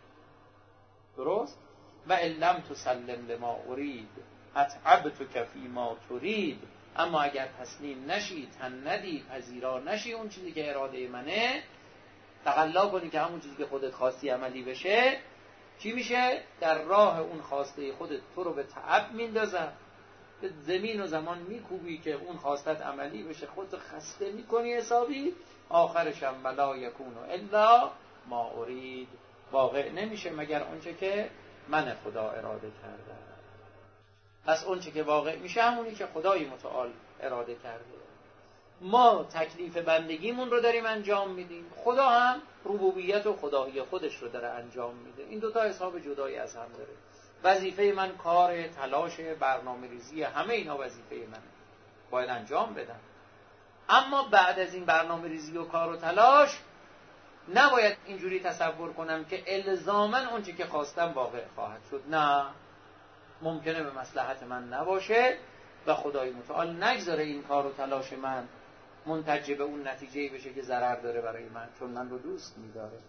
درست؟ و علم تسلم لما ارید اتعبتک فیما ترید. اما اگر تسلیم نشی، تن ندی، پذیرا نشی اون چیزی که اراده منه، تقلا کنی که همون چیزی که خودت خواستی عملی بشه، چی میشه؟ در راه اون خواسته خودت تو رو به تعب میندازن، به زمین و زمان میکوبی که اون خواستت عملی بشه، خودت خسته میکنی حسابی، آخرش هم بلا یکون الا ما ارید. واقع نمیشه مگر اونچه که من خدا اراده کردم. پس اونچه که واقع میشه همونی که خدای متعال اراده کرده. ما تکلیف بندگیمون رو داریم انجام میدیم، خدا هم ربوبیت و خدایی خودش رو داره انجام میده. این دوتا حساب جدایی از هم داره. وظیفه من کار، تلاش، برنامه ریزی، همه اینا وظیفه منه، باید انجام بدم. اما بعد از این برنامه ریزی و کار و تلاش نباید اینجوری تصور کنم که الزاماً اونچه که خواستم واقع خواهد شد. نه، ممکنه به مصلحت من نباشه و خدای متعال نگذاره این کار و تلاش من منتج به اون نتیجه‌ای بشه که ضرر داره برای من، چون من رو دوست می‌داره.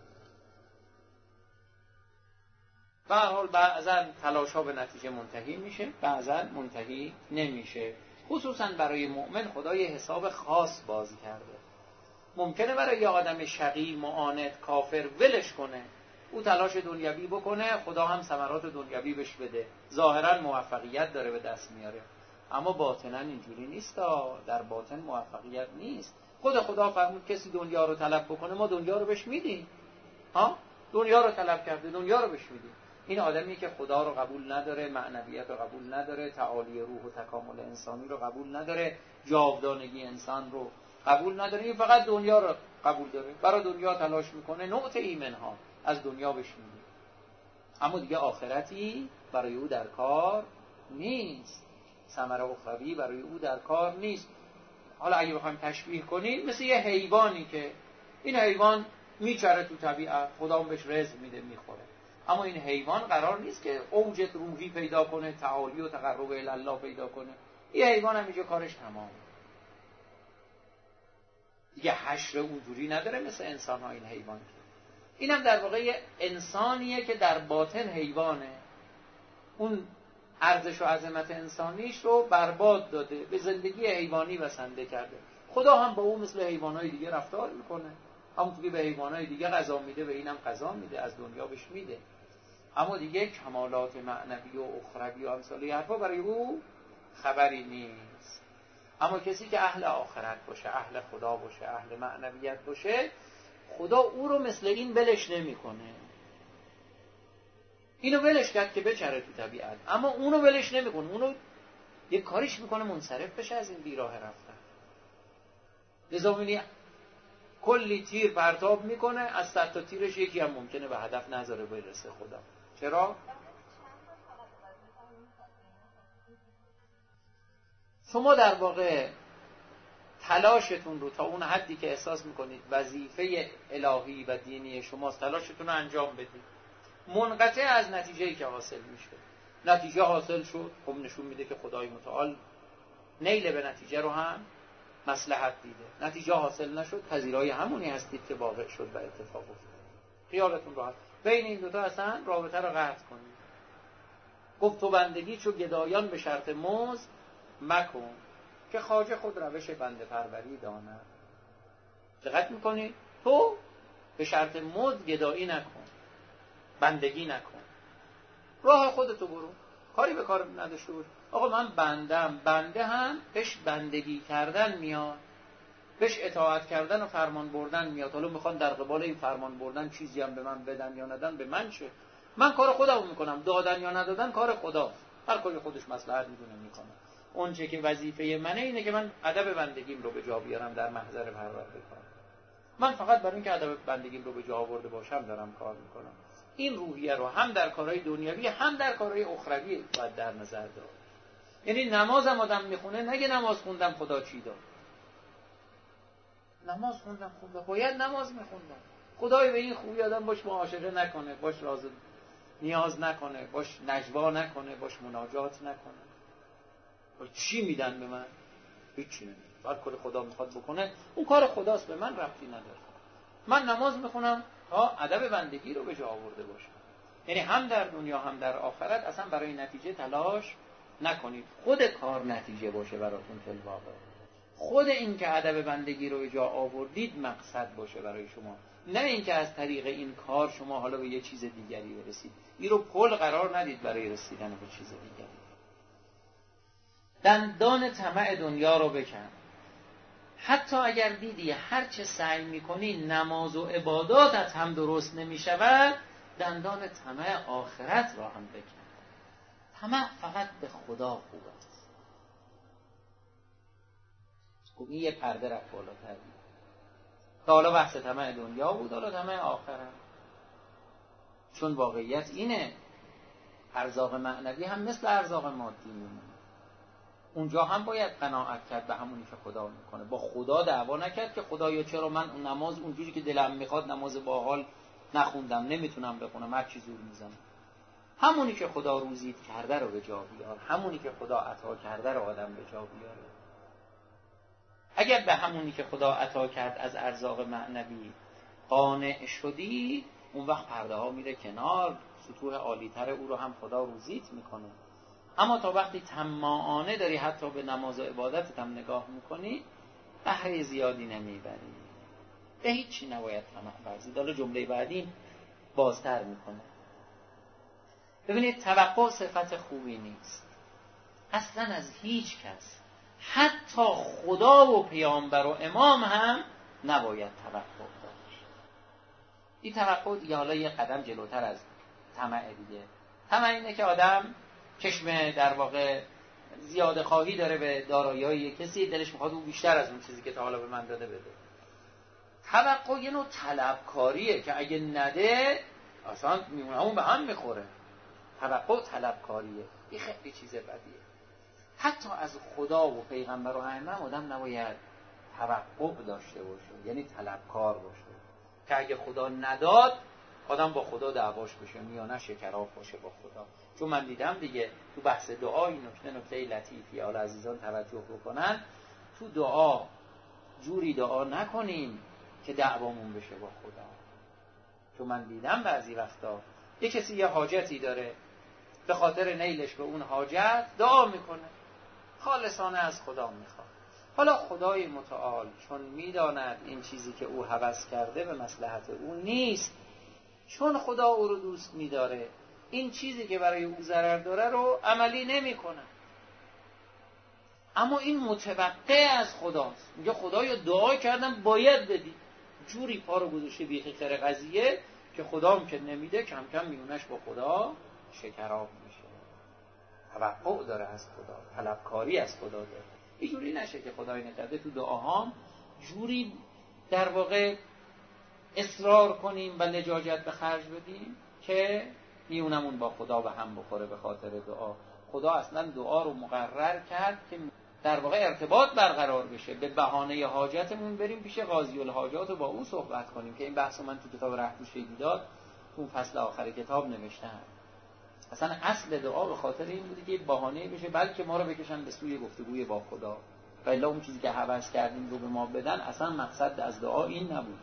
به هر حال بعضا تلاش ها به نتیجه منتهی میشه، بعضا منتهی نمیشه. خصوصا برای مؤمن خدای حساب خاص بازی کرده. ممکنه برای یه آدم شقی، معاند، کافر ولش کنه، او تلاش دنیوی بکنه، خدا هم ثمرات دنیوی بهش بده، ظاهرا موفقیت داره به دست میاره، اما باطنا اینجوری نیست. در باطن موفقیت نیست. خود خدا فرمود کسی دنیا رو طلب بکنه ما دنیا رو بهش میدیم. ها دنیا رو طلب کرده، دنیا رو بهش میدیم. این آدمی که خدا رو قبول نداره، معنویت رو قبول نداره، تعالی روح و تکامل انسانی رو قبول نداره، جاودانگی انسان رو قبول نداره، این فقط دنیا رو قبول داره، برای دنیا تلاش میکنه، نوت ایمنها از دنیا بهش میدیم، اما دیگه آخرتی برای او در کار نیست، ثمره اخروی برای او در کار نیست. حالا اگه بخوایم تشبیه کنیم مثل یه حیوانی که این حیوان میچره تو طبیعت، خدا بهش رزق میده میخوره، اما این حیوان قرار نیست که اوج روحی پیدا کنه، تعالی و تقرب الی الله پیدا کنه. این حیوان هم اینجا کارش تمام دیگه، حشر اونجوری نداره مثل انسان ها این حیوان. اینم در واقع انسانیه که در باطن حیوانه، اون ارزش و عظمت انسانیش رو برباد داده، به زندگی حیوانی بسنده کرده. خدا هم با اون مثل حیوانای دیگه رفتار میکنه، همونطور که به حیوانای دیگه غذا میده به اینم غذا میده، از دنیا بهش میده، اما دیگه کمالات معنوی و اخروی و امثال حرفا برای او خبری نیست. اما کسی که اهل آخرت باشه، اهل خدا باشه، اهل معنویت باشه، خدا او رو مثل این بلش نمیکنه. اینو ولش کرد که بچره تو طبیعت، اما اونو ولش نمیکنه، اونو یه کاریش میکنه منصرف بشه از این بیراه رفتن. لذا می‌بینی کلی تیر پرتاب میکنه، از صد تا تیرش یکی هم ممکنه به هدف نذاره برسه خدا. چرا؟ شما در واقع تلاشتون رو تا اون حدی که احساس میکنید وظیفه الهی و دینی شماست تلاشتون رو انجام بدید، منقطع از نتیجه‌ای که حاصل میشه. نتیجه حاصل شد، خب نشون میده که خدای متعال نیل به نتیجه رو هم مصلحت دیده. نتیجه حاصل نشد، پذیرای همونی هستید که واقع شد و اتفاق افتاد. خیالتون راحت. بین این دوتا اصلا رابطه رو قطع کنید. گفت تو بندگی چو گدایان به شرط مزد مکن، که خواجه خود روش بنده پروری داند. دقت میکنی؟ تو به شرط مزد گدایی نکن، بندگی نکن، راه خودتو برو، کاری به کار نداشته باش. آقا من بندم، بنده هم بهش بندگی کردن میاد، بهش اطاعت کردن و فرمان بردن میاد. حالا میخوان در قبال این فرمان بردن چیزی هم به من بدن یا ندن، به من چه؟ من کار خودمو میکنم، دادن یا ندادن کار خداست، هر کاری خودش مصلحت میدونه میکنه. اون چه که وظیفه منه اینه که من ادب بندگیم رو به جا بیارم در محضر پروردگار. من فقط برای اینکه ادب بندگیم رو به جا آورده باشم دارم کار میکنم. این روحیه رو هم در کارهای دنیوی هم در کارهای اخروی باید در نظر داشت. یعنی نمازم آدم میخونه نگه نماز خوندم خدا چی داد. نماز خوندم خوندم باید نماز میخوندم. خدای به این خوبی آدم باش معاشقه نکنه، باش راز نیاز نکنه، باش نجوا نکنه، باش مناجات نکنه. باش چی میدن به من؟ هیچی نمیدن. هر کاری خدا میخواد بکنه اون کار خداست، به من ربطی نداره. من نماز میخونم تا ادب بندگی رو به جا آورده باشم. یعنی هم در دنیا هم در آخرت اصلا برای نتیجه تلاش نکنید، خود کار نتیجه باشه براتون فی الواقع. خود این که ادب بندگی رو به جا آوردید مقصد باشه برای شما، نه اینکه از طریق این کار شما حالا به یه چیز دیگری برسید. این رو پل قرار ندید برای رسیدن به چیز دیگری. دندان طمع دنیا رو بکن. حتی اگر دیدی هر چه سعی میکنی نماز و عباداتت هم درست نمیشود، دندان طمع آخرت را هم بکن. طمع فقط به خدا خوب است. خب این یه پرده رفت بالاتر بود. تا حالا بحث طمع دنیا بود، حالا طمع آخرت. چون واقعیت اینه ارزاق معنوی هم مثل ارزاق مادی میمونه. اونجا هم باید قناعت کرد به همونی که خدا میکنه. با خدا دعوا نکرد که خدایا چرا من اون نماز اونجوری که دلم میخواد نماز باحال نخوندم، نمیتونم بخونم، هر چی زور میزنم. همونی که خدا روزید کرده رو به جا بیار، همونی که خدا عطا کرده رو آدم به جا بیاره. اگر به همونی که خدا عطا کرد از ارزاق معنوی قانع شدی، اون وقت پرده ها میره کنار، سطوح عالی‌تر او رو هم خدا روزیت میکنه. اما تا وقتی طماعانه داری حتی به نماز و عبادتت هم نگاه میکنی، بهره زیادی نمیبری. به هیچی نباید طمع ورزید. حالا جمله بعدی بازتر میکنه. ببینید توقع صفت خوبی نیست اصلا از هیچ کس، حتی خدا و پیامبر و امام هم نباید توقع داشت. این توقع دیگه حالا یه قدم جلوتر از طمع دیگه. طمع اینه که آدم چشم در واقع زیاده خواهی داره به دارایی‌های کسی، دلش میخواد اون بیشتر از اون چیزی که تا حالا به من داده بده. توقع یه نوع طلبکاریه که اگه نده اصلا میمونه اون به هم میخوره. توقع طلبکاریه، این خیلی چیز بدیه. حتی از خدا و پیغمبر و ائمه آدم نباید توقع داشته باشه، یعنی طلبکار باشه که اگه خدا نداد آدم با خدا دعواش بشه، میانه شکراف باشه با خدا. چون من دیدم دیگه تو بحث دعا این نکته نکته لطیفی، حالا عزیزان توجه بکنن، تو دعا جوری دعا نکنیم که دعوامون بشه با خدا. چون من دیدم بعضی وقتا یه کسی یه حاجتی داره، به خاطر نیلش به اون حاجت دعا میکنه، خالصانه از خدا میخواد. حالا خدای متعال چون میداند این چیزی که او هوس کرده به مصلحت او نیست، چون خدا او رو دوست میداره این چیزی که برای او ضرر داره رو عملی نمیکنه. اما این متوقع از خداست، میگه خدایا دعا کردم باید بدی، جوری پا رو گذاشته بیخی خیر قضیه که خدا هم که نمیده کم کم میونش با خدا شکراب میشه. توقع داره از خدا، طلبکاری از خدا داره. اینجوری نشه که خدای نکرده تو دعاهام جوری در واقع اصرار کنیم و لجاجت به خرج بدیم که میونمون با خدا به هم بخوره به خاطر دعا. خدا اصلا دعا رو مقرر کرد که در واقع ارتباط برقرار بشه، به بهانه حاجتمون بریم پیش قاضی الحاجات و با او صحبت کنیم، که این بحث من تو کتاب رهپوش دیدار تو فصل آخر کتاب نوشتم. اصلا اصل دعا به خاطر این بوده که بهانه بشه بلکه ما رو بکشن به سوی گفتگوی با خدا، و الا اون چیزی که هوس کردیم رو به ما بدن، اصلا مقصد از دعا این نبوده.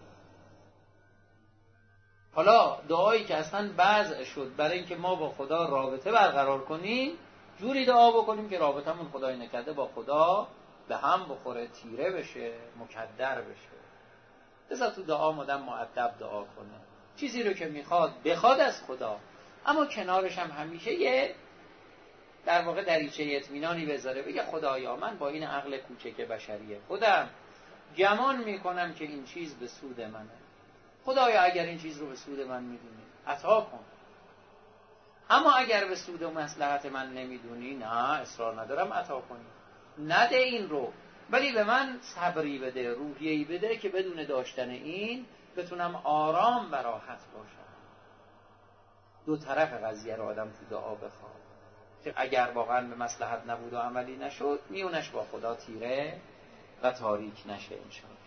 حالا دعایی که اصلا وضع شد برای اینکه ما با خدا رابطه برقرار کنیم، جوری دعا بکنیم که رابطمون خدای نکرده با خدا به هم بخوره، تیره بشه، مکدر بشه. بذار تو دعا مدام مؤدب دعا کنه، چیزی رو که میخواد بخواد از خدا، اما کنارش هم همیشه یه در واقع دریچه اطمینانی بذاره، بگه خدایا من با این عقل کوچک بشریه خودم گمان میکنم که این چیز به سود منه، خدایا اگر این چیز رو به سود من میدونی عطا کن، اما اگر به سود و مصلحت من نمیدونی نه اصرار ندارم عطا کنی، نده این رو، ولی به من صبری بده، روحیه‌ای بده که بدون داشتن این بتونم آرام و راحت باشم. دو طرف قضیه رو آدم تو دعا بخواد که اگر واقعا به مصلحت نبود و عملی نشد میونش با خدا تیره و تاریک نشه انشاءالله.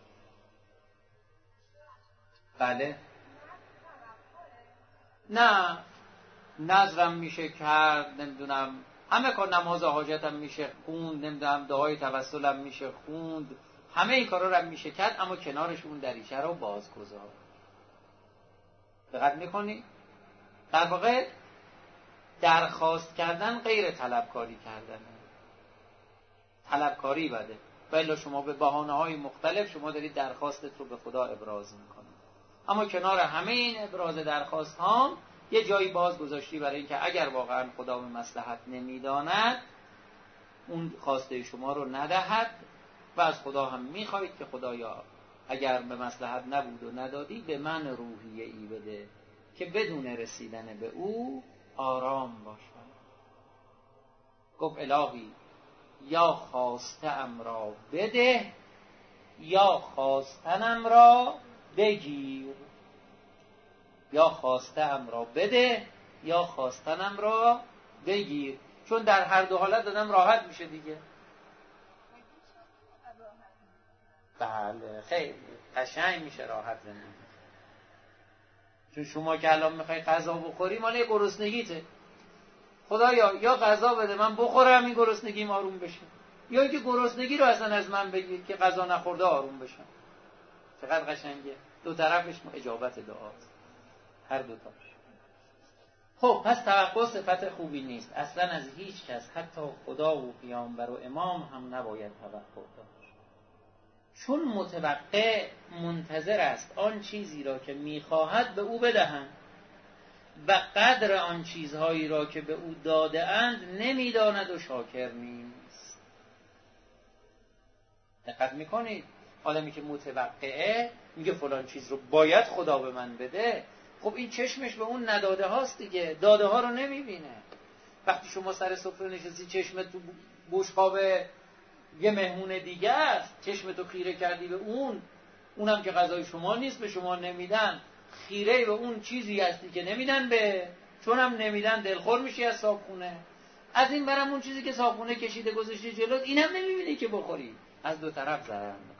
بله نه نظرم میشه کرد، نمیدونم همه کار، نماز حاجتم میشه خوند، نمیدونم دعای توسلم میشه خوند، همه این کارا رو میشه کرد، اما کنارش اون دریچه رو باز گذار. دقت میکنی؟ در واقع درخواست کردن غیر طلبکاری کردن. طلبکاری بده، ولی شما به بهانه‌های مختلف شما دارید درخواستت رو به خدا ابراز میکنید، اما کنار همه این ابراز درخواست ها یه جایی باز گذاشتی برای اینکه اگر واقعا خدا به مصلحت نمیداند اون خواسته شما رو ندهد، و از خدا هم میخواهید که خدایا اگر به مصلحت نبود و ندادی به من روحیه ای بده که بدون رسیدن به او آرام باشم. گفت الهی یا خواستم را بده یا خواستنم را بگیر، یا خواستم را بده یا خواستنم را بگیر، چون در هر دو حالت دادم راحت میشه دیگه. بله خیلی قشنگ میشه راحت زندگی، چون شما که الان میخوای غذا بخوری مال گرسنگیته. خدایا یا غذا بده من بخورم این گرسنگیم آروم بشه، یا اینکه گرسنگی رو اصلا از من بگیر که غذا نخورده آروم بشم. چقدر قشنگه، دو طرفش اجابت دعاست، هر دو تاش. خب پس توقع صفت خوبی نیست اصلا از هیچ کس، حتی خدا و پیامبر و امام هم نباید توقع داشت، چون متوقع منتظر است آن چیزی را که میخواهد به او بدهند و قدر آن چیزهایی را که به او داده اند نمیداند و شاکر نیست. دقت میکنید آدمی که متوقعه میگه فلان چیز رو باید خدا به من بده، خب این چشمش به اون نداده هاست دیگه، داده ها رو نمیبینه. وقتی شما سر سفره نشستی چشمت تو بشقاب یه مهمون دیگه است، چشمتو خیره کردی به اون، اونم که غذای شما نیست به شما نمیدن، خیره به اون چیزی هستی که نمیدن به، چون هم نمیدن دلخور میشی از صابخونه. از این برم اون چیزی که صابخونه کشیده گذاشته جلوت اینم نمیبینی که بخوری، از دو طرف ضرر میکنه.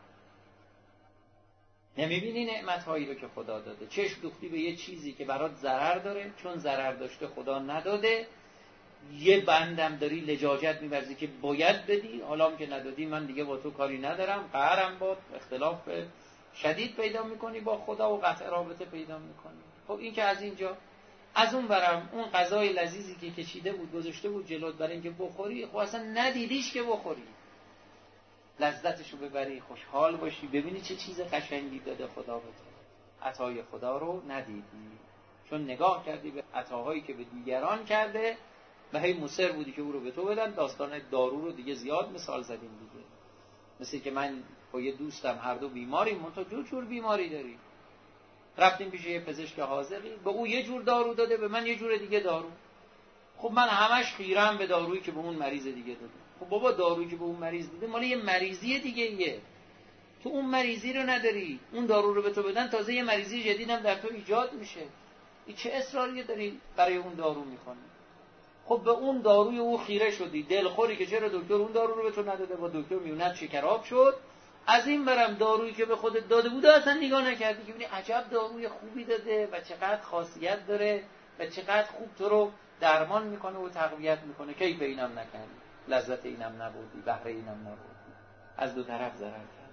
نمیبینی نعمتهایی رو که خدا داده، چشم دوختی به یه چیزی که برات ضرر داره، چون ضرر داشته خدا نداده، یه بندم داری لجاجت می‌ورزی که باید بدی، حالا هم که ندادی من دیگه با تو کاری ندارم، قهرم با اختلاف شدید پیدا میکنی با خدا و قطع رابطه پیدا میکنی. خب این که از اینجا، از اون برم اون غذای لذیذی که کشیده بود گذاشته بود جلوت برای اینکه بخوری، خب اصلا ندیدیش که بخوری، لذتشو ببری، خوشحال باشی، ببینی چه چیز قشنگی داده خدا به تو. عطای خدا رو ندیدی چون نگاه کردی به عطاهایی که به دیگران کرده و هی مصر بودی که او رو به تو بدن. داستان دارو رو دیگه زیاد مثال زدیم دیگه، مثل که من با یه دوستم هر دو بیماریم، من تو جور جور بیماری داری، رفتیم پیش یه پزشک حاذقی، به او یه جور دارو داده به من یه جور دیگه دارو. خب من همش خیرم به دارویی که به اون مریض دیگه داده. خب بابا دارویی که به اون مریض داده مال یه مریضی دیگه ایه، تو اون مریضی رو نداری، اون دارو رو به تو بدن تازه یه مریضی جدیدم در تو ایجاد میشه. این چه اصراری داری برای اون دارو میکنی؟ خب به اون داروی او خیره شدی، دلخوری که چرا دکتر اون دارو رو به تو نداده، با دکتر میونت شکراب شد. از این برم دارویی که به خودت داده بود اصلا نگاه نکردی که ببینی عجب داروی خوبی داده و چقدر خاصیت داره و چقدر خوب تو رو درمان میکنه و تقویت میکنه. کی به اینم نکردی، لذت اینم نبودی، بهره اینم نبودی، از دو طرف ضرر کردی.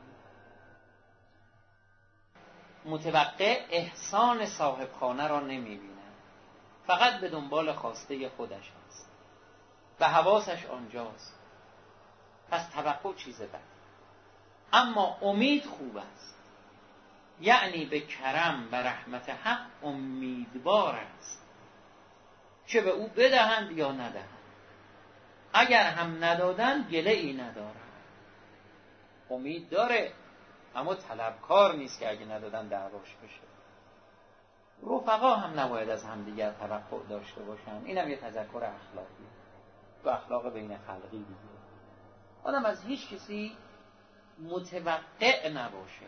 متوقع احسان صاحب خانه را نمیبینه، فقط به دنبال خواسته خودش است و حواسش آنجاست، پس توقع چیز بد. اما امید خوب است، یعنی به کرم و رحمت حق امیدوار است، چه به او بدهند یا ندهند. اگر هم ندادند گله ای ندارد، امید داره اما طلبکار نیست که اگه ندادن دعواش بشه. رفقا هم نباید از همدیگر توقع داشته باشن، اینم یه تذکر اخلاقی تو اخلاق بین خلقی دیگه. آدم از هیچ کسی متوقع نباشه،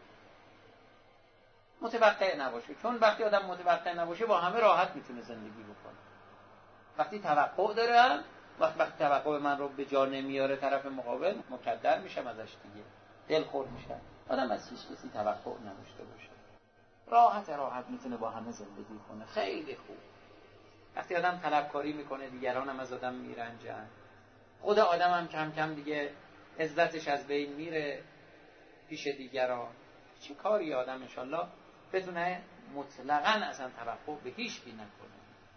متوقع نباشه، چون وقتی آدم متوقع نباشه با همه راحت میتونه زندگی بکنه. وقتی توقع دارم، وقتی وقتی توقع من رو به جا نمیاره طرف مقابل، مکدر میشم ازش دیگه، دلخور میشم. آدم از هیچ کسی توقع نداشته باشه، راحت راحت میتونه با همه زندگی کنه، خیلی خوب. وقتی آدم طلبکاری میکنه دیگران هم از آدم میرنجن، خود آدم هم کم کم دیگه عزتش از بین میره پیش دیگران. چه کاری آدم انشالله بدونه مطلقاً اصلا توقع به هیچ کی نکنه.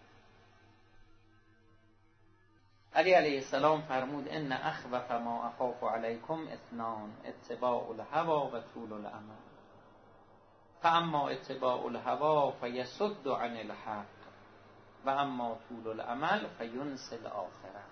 علی علیه السلام فرمود ان اخوف ما اخاف علیکم اثنان، اتباع الهوا و طول الامل. فاما اتباع الهوا فیصد عن الحق و اما طول الامل فینسی الاخره.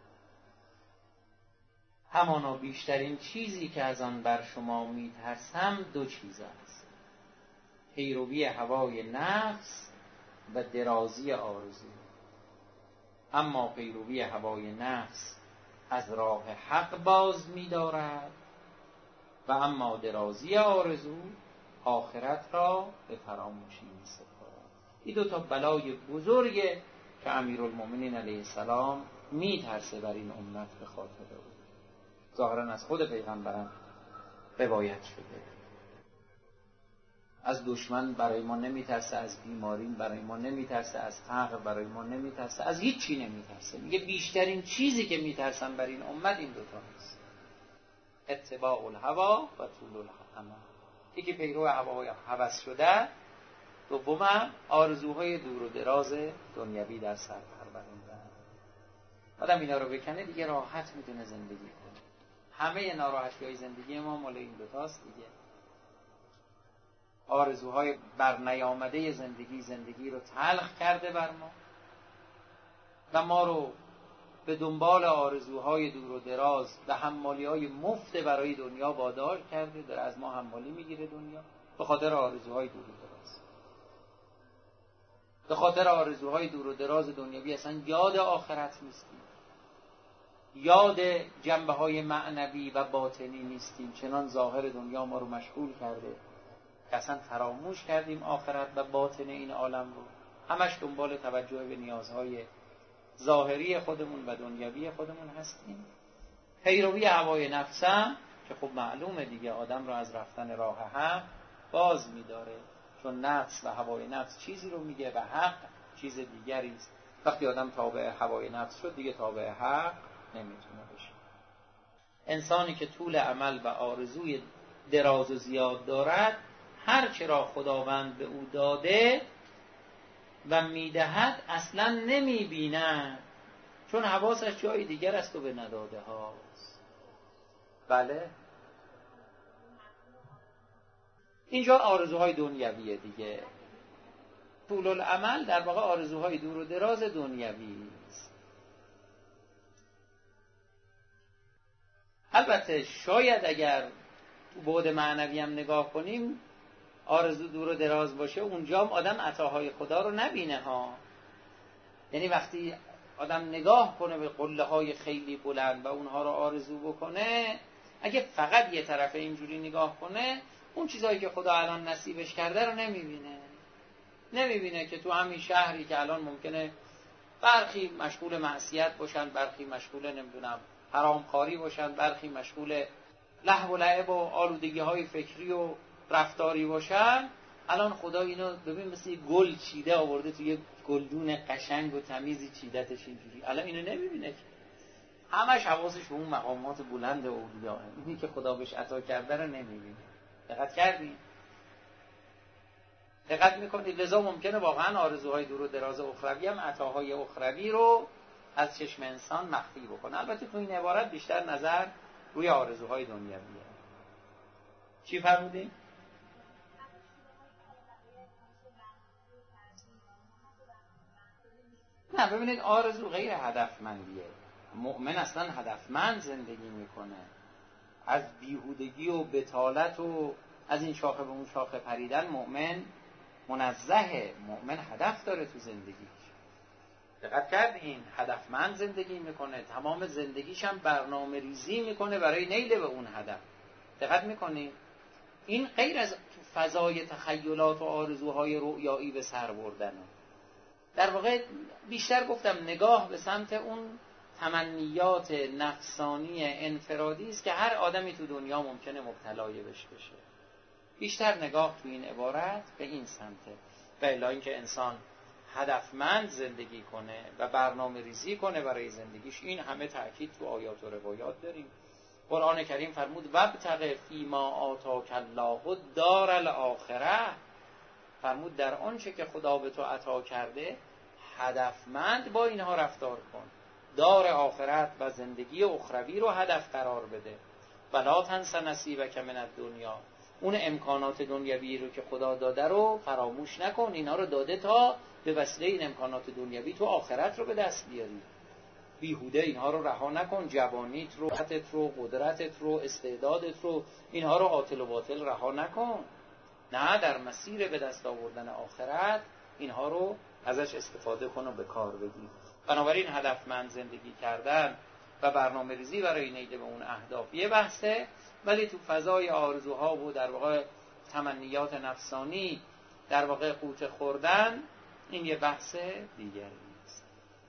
همانا بیشترین چیزی که از آن بر شما میترسم دو چیز است: پیروی هوای نفس و درازی آرزو. اما پیروی هوای نفس از راه حق باز می‌دارد و اما درازی آرزو آخرت را به فراموشی می‌سپارد. این دو تا بلای بزرگه که امیرالمومنین علیه السلام میترسه بر این امت به خاطر او. ظاهراً از خود پیغمبرم روایت شده. از دشمن برای ما نمیترسه، از بیماری برای ما نمیترسه، از فقر برای ما نمیترسه، از هیچ چی نمیترسه. میگه بیشترین چیزی که میترسن بر این امت این دوتا است: اتباع الهوا و طول الامل. یکی پیرو هوا و هوس شده، دوم آرزوهای دور و دراز دنیوی در سر پروریدن. آدم اینا رو بکنه دیگه راحت میتونه زندگی کنه. همه ناراحتی‌های زندگی ما مال این دوتاست دیگه. آرزوهای برنیامده زندگی زندگی رو تلخ کرده بر ما و ما رو به دنبال آرزوهای دور و دراز و حمالی‌های مفت برای دنیا وادار کرده. داره از ما حمالی میگیره دنیا به خاطر آرزوهای دور و دراز. به خاطر آرزوهای دور و دراز دنیوی اصلا یاد آخرت نیستیم، یاد جنبه‌های معنوی و باطنی نیستیم. چنان ظاهر دنیا ما رو مشغول کرده که اصلا فراموش کردیم آخرت و باطن این عالم رو. همش دنبال توجه به نیازهای ظاهری خودمون و دنیوی خودمون هستیم. پیروی هوای نفسم که خب معلومه دیگه آدم رو از رفتن راه حق باز می‌داره، چون نفس و هوای نفس چیزی رو میگه و حق چیز دیگری است. وقتی آدم تابع هوای نفس شد دیگه تابع حق نمیتونه بشه. انسانی که طول امل و آرزوی دراز و زیاد دارد، هر چه را خداوند به او داده و میدهد اصلا نمیبیند، چون حواسش جای دیگر است و به نداده هاست. بله اینجا آرزوهای دنیویه دیگه. طول الامل در واقع آرزوهای دور و دراز دنیوی است. البته شاید اگر بعد معنوی هم نگاه کنیم، آرزو دور و دراز باشه، اونجا هم آدم عطاهای خدا رو نبینه ها. یعنی وقتی آدم نگاه کنه به قله های خیلی بلند و اونها رو آرزو بکنه، اگه فقط یه طرف اینجوری نگاه کنه، اون چیزایی که خدا الان نصیبش کرده رو نمیبینه. نمیبینه که تو همین شهری که الان ممکنه برخی مشغول معصیت باشن، برخی مشغول نمیدونم حرامخواری باشن، برخی مشغول لهو و لعب و آلودگی های فکری و رفتاری باشن، الان خدا اینو ببین مثل گل چیده آورده توی گلدون قشنگ و تمیزی چیدتش اینجوری. الان اینو نمیبینه که همش حواسش به اون مقامات بلند اولیاءه. اینی که خدا بهش عطا کرده رو نمیبینه. دقت کردی؟ دقت میکنید؟ لذا ممکنه واقعا آرزوهای دور و دراز اخروی هم عطاهای اخروی رو از چشم انسان مخفی بکنه. البته تو این عبارت بیشتر نظر روی آرزوهای دنیویه. چی فرمودین؟ نه ببینید، آرزو غیر هدفمندیه. مؤمن اصلا هدفمند زندگی میکنه. از بیهودگی و بطالت و از این شاخه به اون شاخه پریدن مؤمن منزهه. مؤمن هدف داره تو زندگیش. دقت کردین؟ هدفمند زندگی میکنه، تمام زندگیش هم برنامه ریزی میکنه برای نیل به اون هدف. دقت میکنین؟ این غیر از فضای تخیلات و آرزوهای رؤیایی به سر بردنه. در واقع بیشتر گفتم نگاه به سمت اون تمنیات نفسانی انفرادی است که هر آدمی تو دنیا ممکنه مبتلای بش بشه. بیشتر نگاه تو این عبارت به این سمته. و الا اینکه انسان هدفمند زندگی کنه و برنامه ریزی کنه برای زندگیش، این همه تأکید تو آیات و روایات داریم. قرآن کریم فرمود وابتغ فیما آتاک الله الدار الاخره. فرمود در آنچه که خدا به تو عطا کرده هدفمند با اینها رفتار کن. دار آخرت و زندگی اخروی رو هدف قرار بده. ولا تنس نصیبک من الدنیا. اون امکانات دنیوی رو که خدا داده رو فراموش نکن. اینا رو داده تا به وسیله این امکانات دنیوی تو آخرت رو به دست بیاری. بیهوده اینها رو رها نکن. جوانیت رو، قدرتت رو، قدرتت رو، استعدادت رو، اینها رو عاطل و باطل رها نکن. نه، در مسیر به دست آوردن آخرت اینها رو ازش استفاده کن و به کار بگیر. بنابراین هدفمند زندگی کردن و برنامه ریزی برای نیل به اون اهداف یه بحثه، ولی تو فضای آرزوها و در واقع تمنیات نفسانی در واقع قوت خوردن، این یه بحث دیگری است.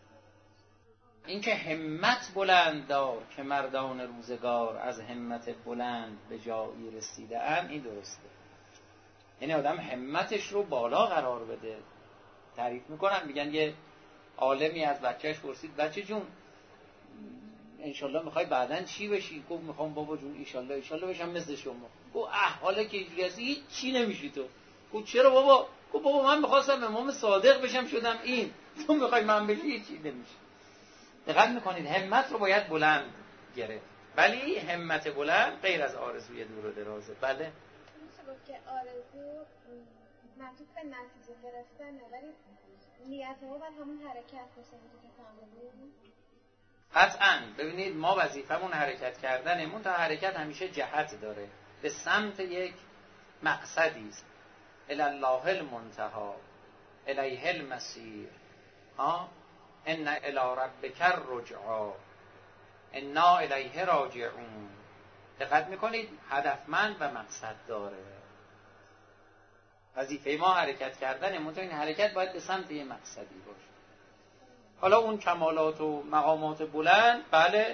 این که همت بلند دار که مردان روزگار از همت بلند به جایی رسیده ام، این درسته. یعنی آدم همتش رو بالا قرار بده. تعریف میکنن، میگن یه عالمی از بچهش پرسید بچه جون انشالله میخوای بعدن چی بشی؟ گفت میخوام بابا جون انشالله انشالله بشم مثل شما. گفت اه حالا که اینجوری هستی هیچ چی نمیشی تو. گفت چرا بابا؟ گفت بابا من میخواستم امام صادق بشم شدم این، تو میخوای من بشی هیچ چی نمیشی. دقت میکنید همت رو باید بلند گرفت، ولی همت بلند غیر از آرزوی دور و درازه. بله میشه گفت که آرزو معطوف به نتیجه گرفتنه، ولی نیت ما باید همون حرکت باشه که فهمیدیم. قطعاً. ببینید ما وظیفمون حرکت کردنه، مون تا حرکت همیشه جهت داره، به سمت یک مقصدی است. الی الله المنتهی الیه المسیر، ها ان الی ربک الرجعی انا الیه راجعون. دقت میکنید هدفمند و مقصد داره. وظیفه ما حرکت کردنه، مون تا این حرکت باید به سمت یک مقصدی باشه. حالا اون کمالات و مقامات بلند، بله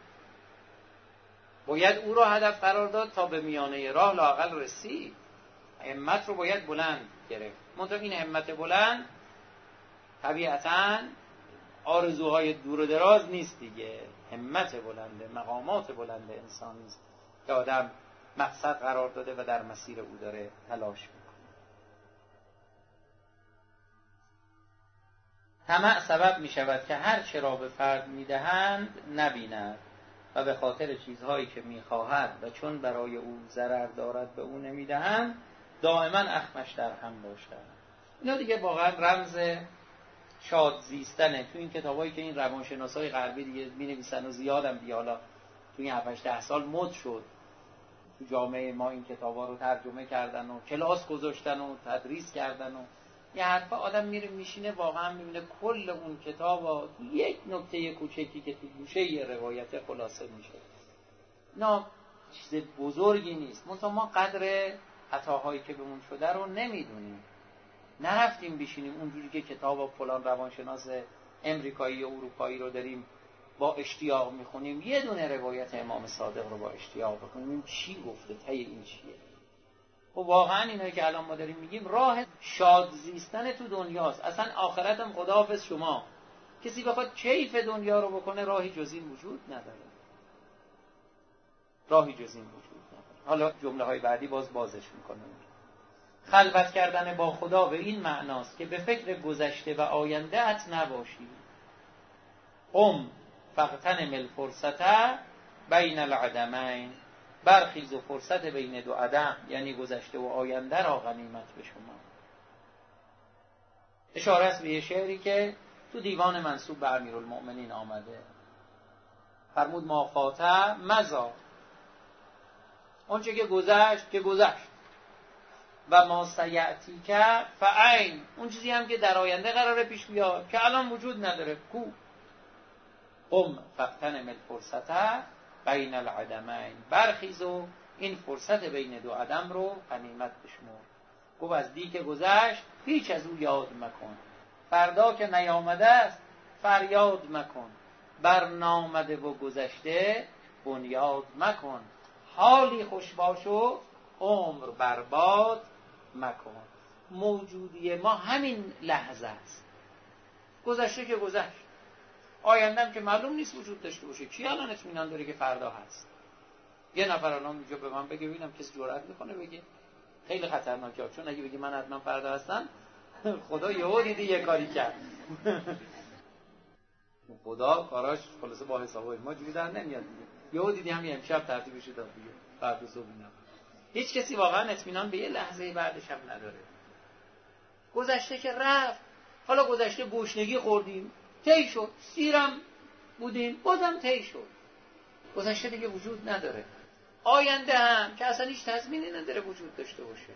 باید او را هدف قرار داد تا به میانه راه لااقل رسید. همت رو باید بلند گرفت. منتها این همت بلند طبیعتاً آرزوهای دور و دراز نیست دیگه. همت بلنده، مقامات بلنده انسان نیست که آدم مقصد قرار داده و در مسیر او داره تلاش میکنه. طمع سبب می شود که هر چه را به فرد می دهند نبیند و به خاطر چیزهایی که می خواهد و چون برای او ضرر دارد به او نمی دهند دائما اخمش در هم باشد. اینا دیگه واقعا رمز شاد زیستنه. تو این کتابایی که این روانشناسای غربی دیگه می نویسن و زیادم دیگه حالا تو این هفت هشت ده سال مد شد تو جامعه ما، این کتابا رو ترجمه کردن و کلاس گذاشتن و تدریس کردن و یه حرفا آدم میره میشینه واقعا میبینه کل اون کتابا یک نکته کوچکی که تو گوشه یه روایت خلاصه میشه. نه چیز بزرگی نیست، منتها ما قدر عطاهایی که بهمون شده رو نمیدونیم. نرفتیم بشینیم اونجوری که کتابا فلان روانشناس امریکایی یا اروپایی رو داریم با اشتیاق میخونیم، یه دونه روایت امام صادق رو با اشتیاق بخونیم چی گفته، ته این چیه. و واقعا اینایی که الان ما داریم میگیم راه شاد زیستن تو دنیاست. اصلا آخرتم خداحافظ شما. کسی بخواد کیف دنیا رو بکنه راهی جز این وجود نداره. راهی جز این وجود نداره. حالا جمله های بعدی باز بازش میکنه. خلوت کردن با خدا به این معناست که به فکر گذشته و آینده ات نباشی. قم فاغتنم الفرصة بین العدمین، برخیز و فرصت بین دو عدم یعنی گذشته و آینده را غنیمت به شما. اشاره است به یه شعری که تو دیوان منسوب به امیرالمؤمنین آمده. فرمود ما فات مضی، اونچه که گذشت که گذشت، و ما سیأتی که فعین، اون چیزی هم که در آینده قراره پیش بیاد که الان وجود نداره کو. قم فاغتنم الفرصة بین العدمین، برخیز و این فرصت بین دو عدم رو غنیمت بشمر. گفت از دی که گذشت هیچ از او یاد مکن، فردا که نیامده است فریاد مکن، بر نامده و گذشته بنیاد مکن، حالی خوش باش و عمر برباد مکن. موجودی ما همین لحظه است. گذشته که گذشت، آیندم که معلوم نیست وجود داشته باشه. کی الان اطمینان داره که فردا هست؟ یه نفر الان اینجا به من بگه ببینم کسی جرئت میکنه بگه؟ خیلی خطرناکه، چون اگه بگی من حتما فردا هستم خدا یهو دیدی یه کاری کرد. خدا کاراش خلاصه با حسابای ما جوری در نمیاد دیگه. یهو دیدی همین امشب ترتیبش داد دیگه، فردا صبح اینا. هیچ کسی واقعا اطمینان به یه لحظه بعدش هم نداره. گذشته که رفت، حالا گذشته گوشنگی خوردیم طی شد، سیرم بودیم بازم طی شد، گذشته دیگه وجود نداره. آینده هم که اصلا هیچ تضمینی نداره وجود داشته باشه.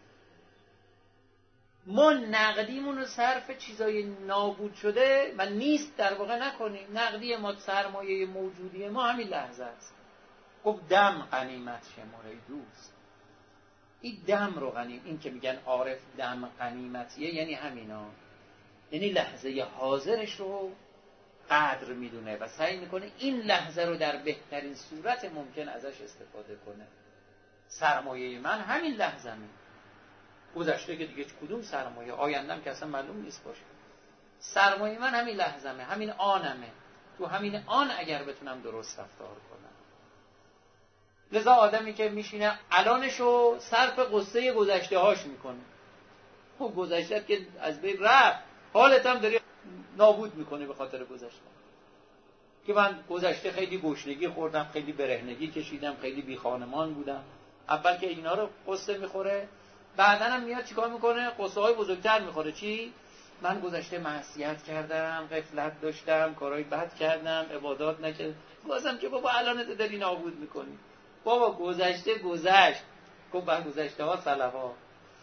ما نقدیمون رو صرف چیزای نابود شده و نیست در واقع نکنیم. نقدی ما سرمایه موجودی ما همین لحظه است. گفت دم غنیمت شمار ای دوست. این دم رو غنیم، این که میگن عارف دم غنیمتیه یعنی همینا، یعنی لحظه حاضرش رو قدر میدونه و سعی میکنه این لحظه رو در بهترین صورت ممکن ازش استفاده کنه. سرمایه من همین لحظه می. گذشته که دیگه کدوم سرمایه، آیندم که اصلا معلوم نیست باشه. سرمایه من همین لحظمه، همین آنمه. تو همین آن اگر بتونم درست رفتار کنم. لذا آدمی که میشینه الانشو صرف قصه گذشته هاش میکنه، خب گذشته که از بین رفت، حالت هم داری نابود میکنه به خاطر گذشته. که من گذشته خیلی گشنگی خوردم، خیلی برهنگی کشیدم، خیلی بی خانمان بودم. اول که اینا رو قصه میخوره، بعدن هم میاد چیکار میکنه؟ قصه های بزرگتر میخوره. چی؟ من گذشته معصیت کردم، غفلت داشتم، کارهای بد کردم، عبادات نکردم. بازم که بابا الان تو داری نابود میکنی. بابا گذشته گذشت. گفت بر گذشته ها صلوات.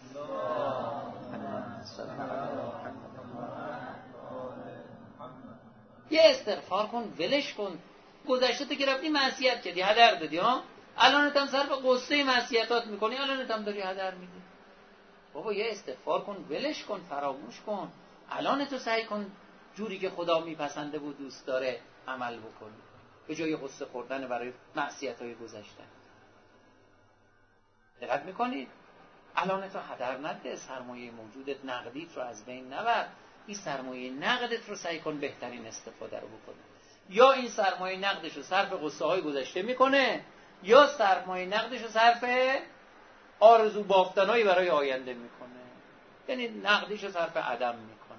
یه استغفار کن، ولش کن. گذشته تو که رفتی معصیت کردی، هدر دادی ها. الانت هم صرف قصه معصیتات میکنی، الانت هم داری هدر میدی. بابا یه استغفار کن، ولش کن، فراموش کن. الان تو سعی کن جوری که خدا میپسنده و دوست داره عمل بکنی، به جای قصه خوردن برای معصیت‌های گذشته. دقت میکنید؟ الان تو هدر نده، سرمایه موجودت نقدیت رو از بین نبر. این سرمایه نقدت رو سعی کن بهترین استفاده رو بکنه. یا این سرمایه نقدش رو صرف قصه های گذشته میکنه، یا سرمایه نقدش رو صرف آرزو بافتنایی برای آینده میکنه. یعنی نقدش رو صرف عدم میکنه.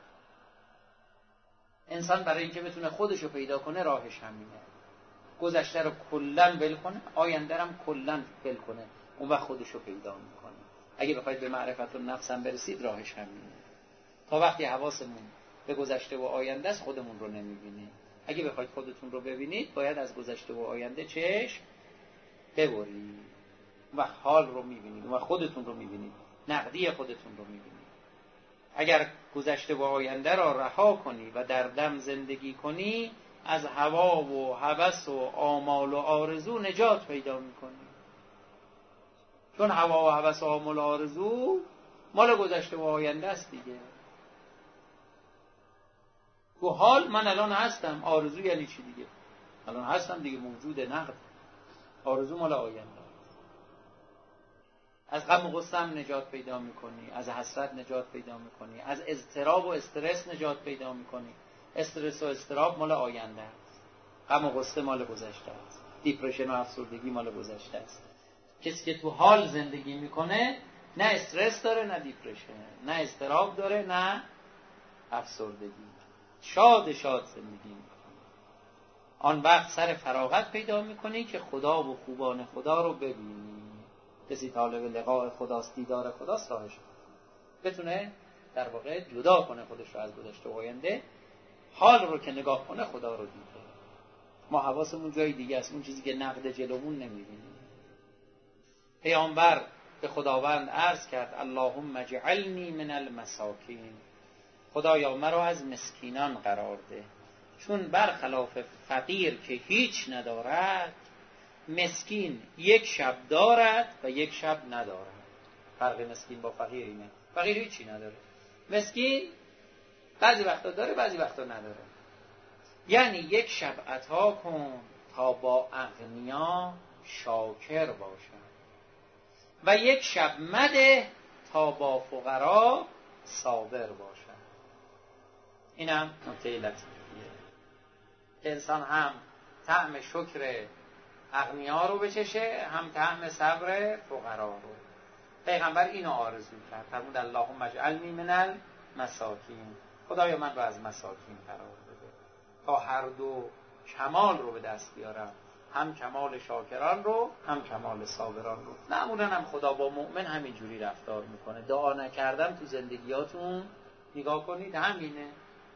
انسان برای اینکه بتونه خودش رو پیدا کنه راهش همینه. گذشته رو کلن ول کنه، آینده رو هم کلن ول کنه، اون وقت خودش رو پیدا میکنه. اگه بخواید به معرفت النفس هم برسید راهش همینه. تا وقتی حواسمون به گذشته و آینده است خودمون رو نمیبینید. اگه بخواید خودتون رو ببینید باید از گذشته و آینده چشم ببرید و حال رو میبینید و خودتون رو میبینید، نقدی خودتون رو میبینید. اگر گذشته و آینده را رها کنی و در دم زندگی کنی، از هوا و هوس و آمال و آرزو نجات پیدا میکنی. چون هوا و هوس و آمال و آرزو مال گذشته و آینده است دیگه. تو حال من الان هستم، آرزو یعنی چی دیگه؟ الان هستم دیگه، موجود نقد. آرزو مال آینده. از غم و غصه هم نجات پیدا میکنی، از حسرت نجات پیدا میکنی، از اضطراب و استرس نجات پیدا میکنی. استرس و اضطراب مال آینده است، غم و غصه مال گذشته است، دیپرشن و افسردگی مال گذشته است. کسی که تو حال زندگی میکنه نه استرس داره نه دیپرشن، نه اضطراب داره نه افسردگی، شاد شاد زندگی میکنه. آن وقت سر فراغت پیدا میکنی که خدا و خوبان خدا رو ببینی. کسی طالب لقاء خداست، دیدار خداست، راهش بتونه در واقع جدا کنه خودش رو از گذشته و آینده. حال رو که نگاه کنه خدا رو دیده. ما حواسمون جای دیگه است، اون چیزی که نقد جلومون نمیبینیم. پیامبر به خداوند عرض کرد اللهم اجعلنی من المساکین، خدایا مرا از مسکینان قرار ده. چون برخلاف فقیر که هیچ ندارد، مسکین یک شب دارد و یک شب ندارد. فرق مسکین با فقیر اینه. فقیر هیچی نداره، مسکین بعضی وقتا داره بعضی وقتا نداره. یعنی یک شب عطا کن تا با اغنیا شاکر باشد و یک شب مده تا با فقرا صابر باشد. اینم نکته لطیفیه. انسان هم طعم شکر اغنیا رو بچشه، هم طعم صبر فقرا رو. پیغمبر اینو آرزو کرد، فرمود اللهم اجعلنی من المساکین، خدایا من رو از مساکین قرار بده تا هر دو کمال رو به دست بیارم، هم کمال شاکران رو هم کمال صابران رو. معمولا هم خدا با مؤمن همینجوری رفتار میکنه. دعا نکردن تو زندگیاتون نگاه کنید همینه.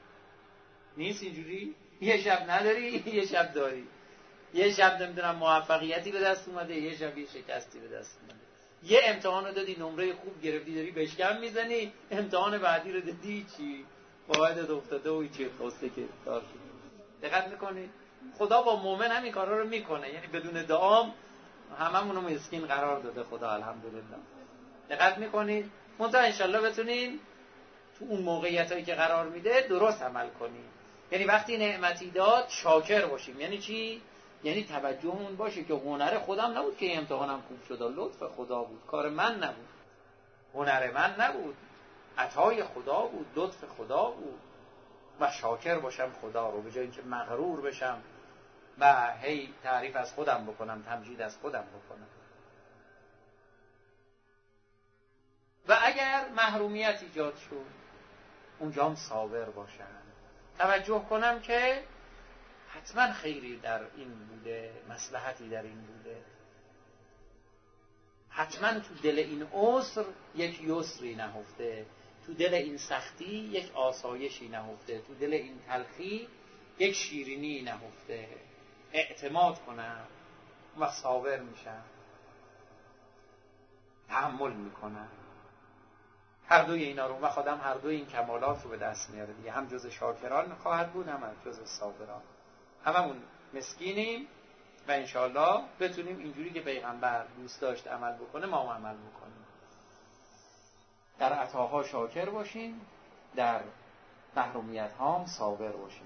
نیست اینجوری؟ یه شب نداری یه شب داری، یه شب نمیدونم موفقیتی به دست اومده، یه شب یه شکستی به دست اومده. یه امتحان رو دادی نمره خوب گرفتی داری بشکم میزنی، امتحان بعدی رو دادی چی؟ باید افتاده و چی خواسته که دار شد. دقت میکنید؟ خدا با مؤمن همین کارا رو میکنه، یعنی بدون دعام هممونو مسکین قرار داده خدا الحمدلله. دقت میکنید؟ منتها انشالله بتونین تو اون موقعیتایی که قرار میده درست عمل کنیم. یعنی وقتی نعمتی داد شاکر باشیم. یعنی چی؟ یعنی توجهمون باشه که هنر خودم نبود که امتحانم خوب شد، لطف خدا بود، کار من نبود. هنر من نبود، عطای خدا بود، لطف خدا بود و شاکر باشم خدا رو، به جای اینکه مغرور بشم و هی تعریف از خودم بکنم، تمجید از خودم بکنم. و اگر محرومیت ایجاد شد اونجا هم صابر باشم، توجه کنم که حتما خیری در این بوده، مصلحتی در این بوده، حتما تو دل این عسر یک یسری نهفته، تو دل این سختی یک آسایشی نهفته، تو دل این تلخی یک شیرینی نهفته. اعتماد کنم و صابر میشم، تحمل میکنم. هر دوی اینا رو و خودم هر دوی این کمالات رو به دست میاره دیگه، هم جز شاکران خواهد بود، هم جز صابران. هممون مسکینیم و انشاءالله بتونیم اینجوری که پیغمبر دوست داشت عمل بکنه ما هم عمل بکنیم، در عطاها شاکر باشیم، در محرومیت ها صابر باشیم.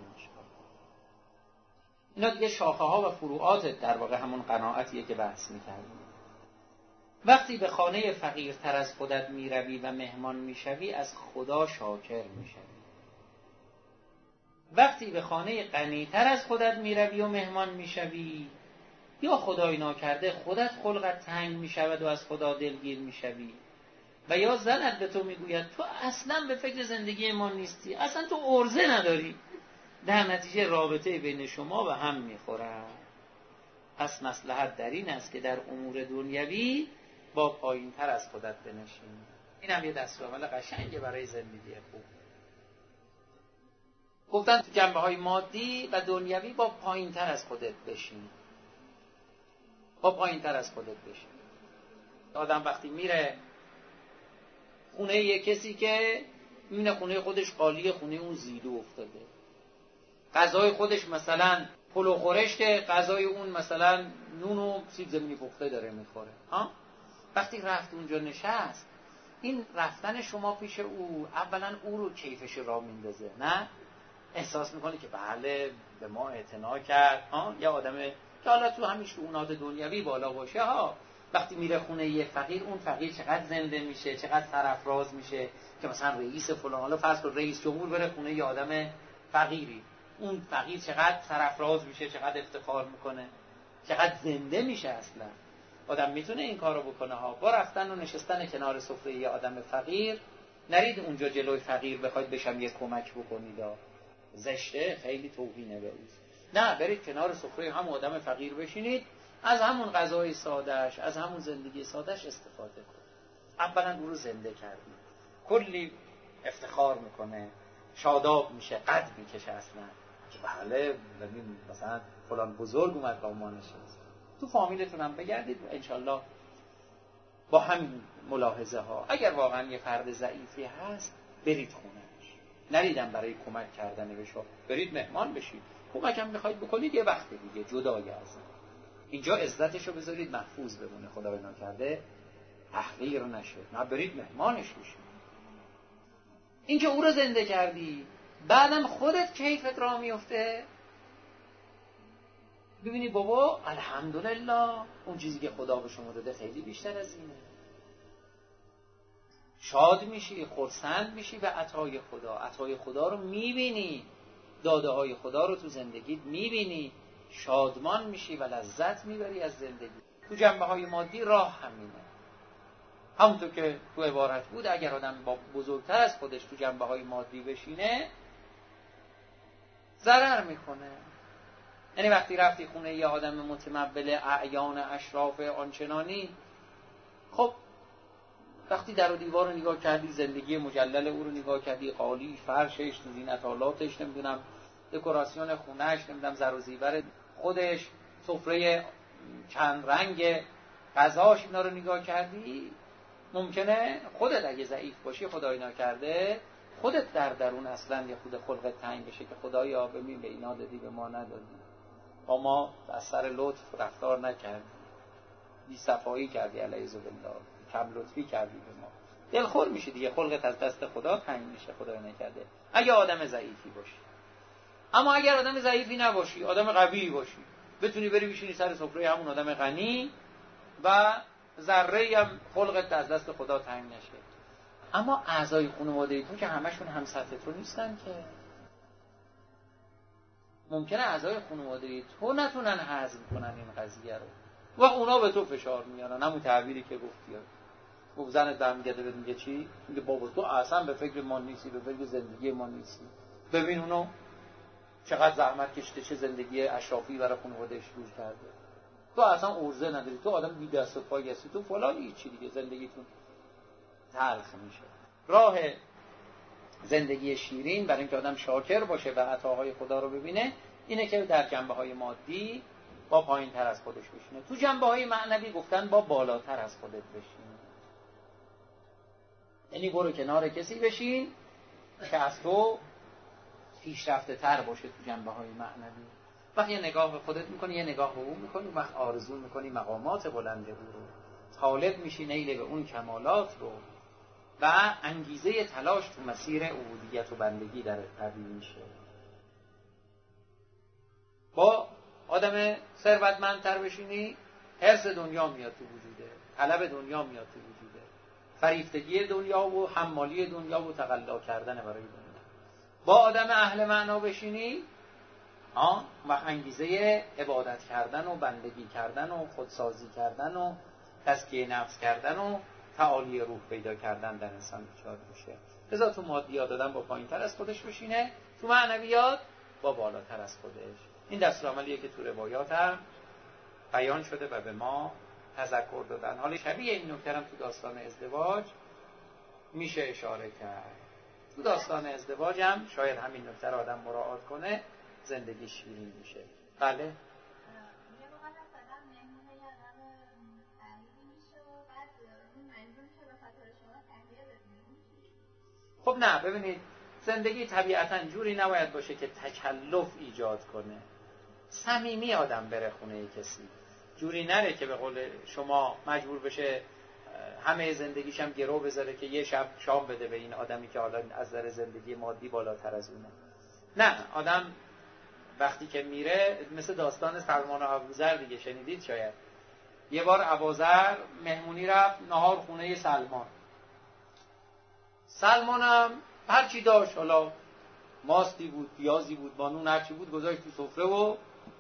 اینا دیگه شاخه ها و فروعات در واقع همون قناعتیه که بحث می‌کردیم. وقتی به خانه فقیرتر از خودت میروی و مهمان میشوی از خدا شاکر میشوی. وقتی به خانه غنیتر از خودت میروی و مهمان میشوی، یا خدای ناکرده خودت خلقت تنگ میشود و از خدا دلگیر میشوی، و یا زنت به تو میگوید تو اصلا به فکر زندگی ما نیستی، اصلا تو عرضه نداری، در نتیجه رابطه بین شما به هم میخورد. پس مصلحت در این است که در امور دنیوی با پایین تر از خودت بنشین. این هم یه دستورالعمل قشنگه برای زندگی خوب. گفتن تو جنبه های مادی و دنیوی با پایین تر از خودت بشین، با پایین تر از خودت بشین. آدم وقتی میره خونه یه کسی که میبینه خونه خودش خالیه، خونه اون زیدو افتاده، غذای خودش مثلا پلو خورشت، غذای اون مثلا نون و سیب زمینی پخته داره میخوره، ها؟ وقتی رفت اونجا نشست، این رفتن شما پیش او اولا او رو کیفش را میندازه، نه؟ احساس میکنه که بله به ما اعتنا کرد، ها؟ یه آدمه که حالا تو همین شؤونات دنیوی بالا باشه، ها؟ وقتی میره خونه یه فقیر، اون فقیر چقدر زنده میشه، چقدر سرافراز میشه که مثلا رئیس فلان، حالا فرض کن رئیس جمهور بره خونه یه آدم فقیری، اون فقیر چقدر سرافراز میشه، چقدر افتخار میکنه، چقدر زنده میشه. اصلا آدم میتونه این کارو بکنه ها، با رفتن و نشستن کنار سفره یه آدم فقیر. نرید اونجا جلوی فقیر بخواید بشم یه کمک بکنید، زشته، خیلی توهینه به اوست. نه، برید کنار سفره هم آدم فقیر بشینید، از همون غذای سادهش، از همون زندگی سادهش استفاده کنید. اولا او رو زنده کردید، کلی افتخار میکنه، شاداب میشه، قد میکشه اصلا که بله ببین مثلا فلان بزرگ اومد با ما نشست. تو فامیلتون هم بگردید و انشالله با همین ملاحظه ها، اگر واقعا یه فرد ضعیفی هست برید خونهش، نریدم برای کمک کردن به شما، برید مهمان بشید، کمک هم میخواید بکنید یه وقت دیگه جدای از اینجا، عزتشو بذارید محفوظ بمونه، خدای نکرده تحقیر نشه، نه برید مهمانش بشید. این که او رو زنده کردی، بعدم خودت کیفت را میفته، ببینی بابا الحمدلله اون چیزی که خدا به شما داده خیلی بیشتر از اینه، شاد میشی، خرسند میشی به عطای خدا، عطای خدا رو میبینی، داده های خدا رو تو زندگیت میبینی، شادمان میشی و لذت میبری از زندگی. تو جنبه های مادی راه همینه، همونطور که تو عبارت بود، اگر آدم با بزرگتر از خودش تو جنبه های مادی بشینه ضرر میکنه. یعنی وقتی رفتی خونه یه آدم متمول اعیان اشراف آنچنانی، خب وقتی در و دیوار رو نگاه کردی، زندگی مجلل او رو نگاه کردی، قالی، فرشش، زینت‌آلاتش، نمیدونم دکوراسیون خونهش، نمیدونم زر و زیور خودش، سفره چند رنگ غذاش، اینا رو نگاه کردی، ممکنه خودت اگه ضعیف باشی خدای نکرده خودت در درون اصلا یه خود خلقت تنگ بشه که خدایا ببین به اینا دادی به ما ندادی، با ما از سر لطف رفتار نکردی، بی صفایی کردی، علیه بالله کم لطفی کردی به ما، دلخور میشی دیگه، خلقت از دست خدا تنگ میشه خدای نکرده اگه آدم ضعیفی باشی. اما اگر آدم ضعیفی نباشی، آدم قوی باشی، بتونی بری بشینی سر سفره همون آدم غنی و ذره هم خلقت از دست خدا تنگ نشه، اما اعضای خانواده تو که همشون هم سطح تو نیستن که. ممکنه اعضای خانواده تو نتونن هضم کنن این قضیه رو و اونا به تو فشار میارن. همون تعبیری که گفتی، گفت زنت برمیگرده بهت میگه چی؟ میگه بابا تو اصلا به فکر ما نیستی، به فکر زندگی ما نیستی. ببین اونو چقدر زحمت کشیده، چه زندگی اشرافی برای خانواده‌اش روز کرده. تو اصلا ارزه نداری، تو آدم بی دست و پایی هستی، تو فلان چی دیگه، زندگیتون تلخ میشه. راه زندگی شیرین برای اینکه آدم شاکر باشه و عطاهای خدا رو ببینه اینه که در جنبه‌های مادی با پایین‌تر از خودش بشینه. تو جنبه‌های معنوی گفتن با بالاتر از خودت بشین. یعنی برو کنار کسی بشین که از تو پیشرفته تر باشه تو جنبه‌های معنوی. وقت یه نگاه به خودت میکنی، یه نگاه به اون میکنی، وقت آرزو میکنی مقامات بلند او رو، طالب میشی نیل به اون کمالات رو و انگیزه تلاش تو مسیر عبودیت و بندگی در قوی میشه. با آدم ثروتمندتر بشینی، حرص دنیا میاد تو وجوده، طلب دنیا میاد تو وجوده، فریفتگی دنیا و حمالی دنیا و تقلا کردن برای دنیا. با آدم اهل معنا بشینی، ها، و انگیزه عبادت کردن و بندگی کردن و خودسازی کردن و تزکیه نفس کردن و تعالی روح پیدا کردن در انسان ایجاد میشه. لذا تو مادیات دادن با پایین‌تر از خودش بشینه، تو معنویات با بالاتر از خودش. این دستورالعملیه که تو روایات هم بیان شده و به ما تذکر دادن. حالا شبیه این نکته هم تو داستان ازدواج میشه اشاره کرد. تو داستان ازدواج هم شاید همین نکته رو آدم مراعات کنه، زندگی شیرین میشه. بله. خب نه، ببینید زندگی طبیعتاً جوری نباید باشه که تکلف ایجاد کنه. صمیمی آدم بره خونه کسی، جوری نره که به قول شما مجبور بشه همه زندگیش هم گرو بذاره که یه شب شام بده به این آدمی که حالا از نظر زندگی مادی بالاتر از اونه. نه، آدم وقتی که میره مثل داستان سلمان و ابوذر دیگه، شنیدید شاید. یه بار ابوذر مهمونی رفت نهار خونه سلمان. سلمانم هر چی داشت، حالا ماستی بود، پیازی بود، بانون هر چی بود گذاشت تو سفره و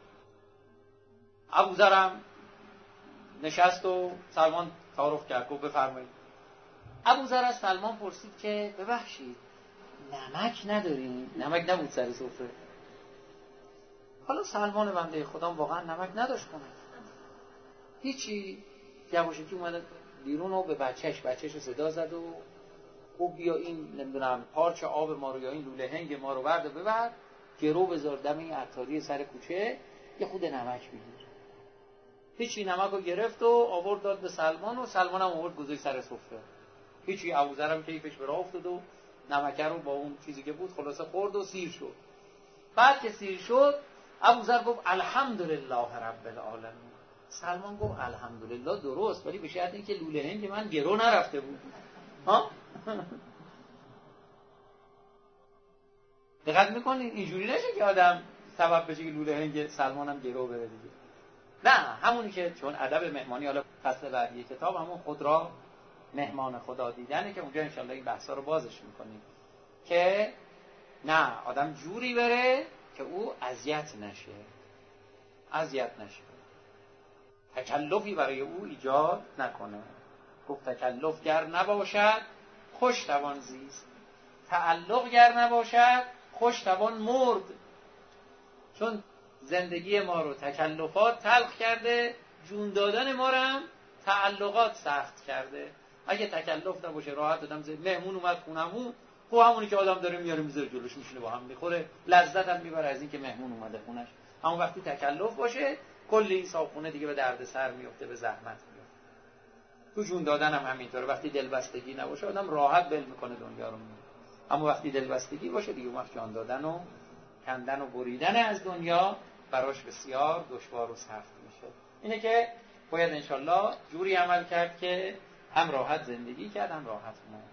ابوذرم نشست و سلمان تعارف کرد، گفت بفرمایید. ابوذر از سلمان پرسید که ببخشید نمک ندارین؟ نمک نبود سر سفره. حالا سلمان بنده خدا واقعا نمک نداشت کنه، هیچی، یواشکی اومد بیرون و به بچهش بچهش صدا زد و او بیا این نمیدونم پارچ آب ما رو یا این لوله هنگ ما رو برد و ببر گرو بذار دم این عطاری سر کوچه یه خود نمک بگیر. هیچی، نمک رو گرفت و آورد داد به سلمان و سلمان هم آورد گذاشت سر سفره. هیچی، ابوذر هم کیفش براه افتاد و نمک رو با اون چیزی که بود خلاصه خورد و سیر شد. بعد که سیر شد ابوذر گفت الحمدلله رب العالمین. سلمان گفت الحمدلله درست، ولی به شرط اینکه لوله هنگ من گرو نرفته بود. ها؟ دقت میکنین اینجوری نشه که آدم سبب بشه که لوله هنگ سلمان هم گرو بره دیگه. نه، همونی که چون ادب مهمانی، حالا فصل بعدی کتاب همون خود را مهمان خدا دیدنه که اونجا انشالله این بحثا رو بازش میکنیم که نه، آدم جوری بره که او اذیت نشه، اذیت نشه، تکلفی برای او ایجاد نکنه. گفت تکلف گر نباشد خوش توان زیست، تعلق گر نباشد خوش توان مرد. چون زندگی ما رو تکلفات تلخ کرده، جون دادن ما رو هم تعلقات سخت کرده. اگه تکلف نباشه راحت دادم زید مهمون اومد خونمون، خب همونی که آدم داره میاره میذاره جلوش میشینه با هم میخوره، لذت هم میبره از این که مهمون اومده خونش. اما وقتی تکلف باشه کلی صاحبخونه دیگه به درد سر میفته، به زحمت میفته. تو جون دادن هم همینطوره، وقتی دلبستگی نباشه آدم راحت بل میکنه دنیا رو میره. اما وقتی دلبستگی باشه دیگه وقت جان دادن و کندن و بریدن از دنیا براش بسیار دشوار و سخت میشه. اینه که باید انشالله جوری عمل کرد که هم راحت زندگی کرد هم راحت مرد.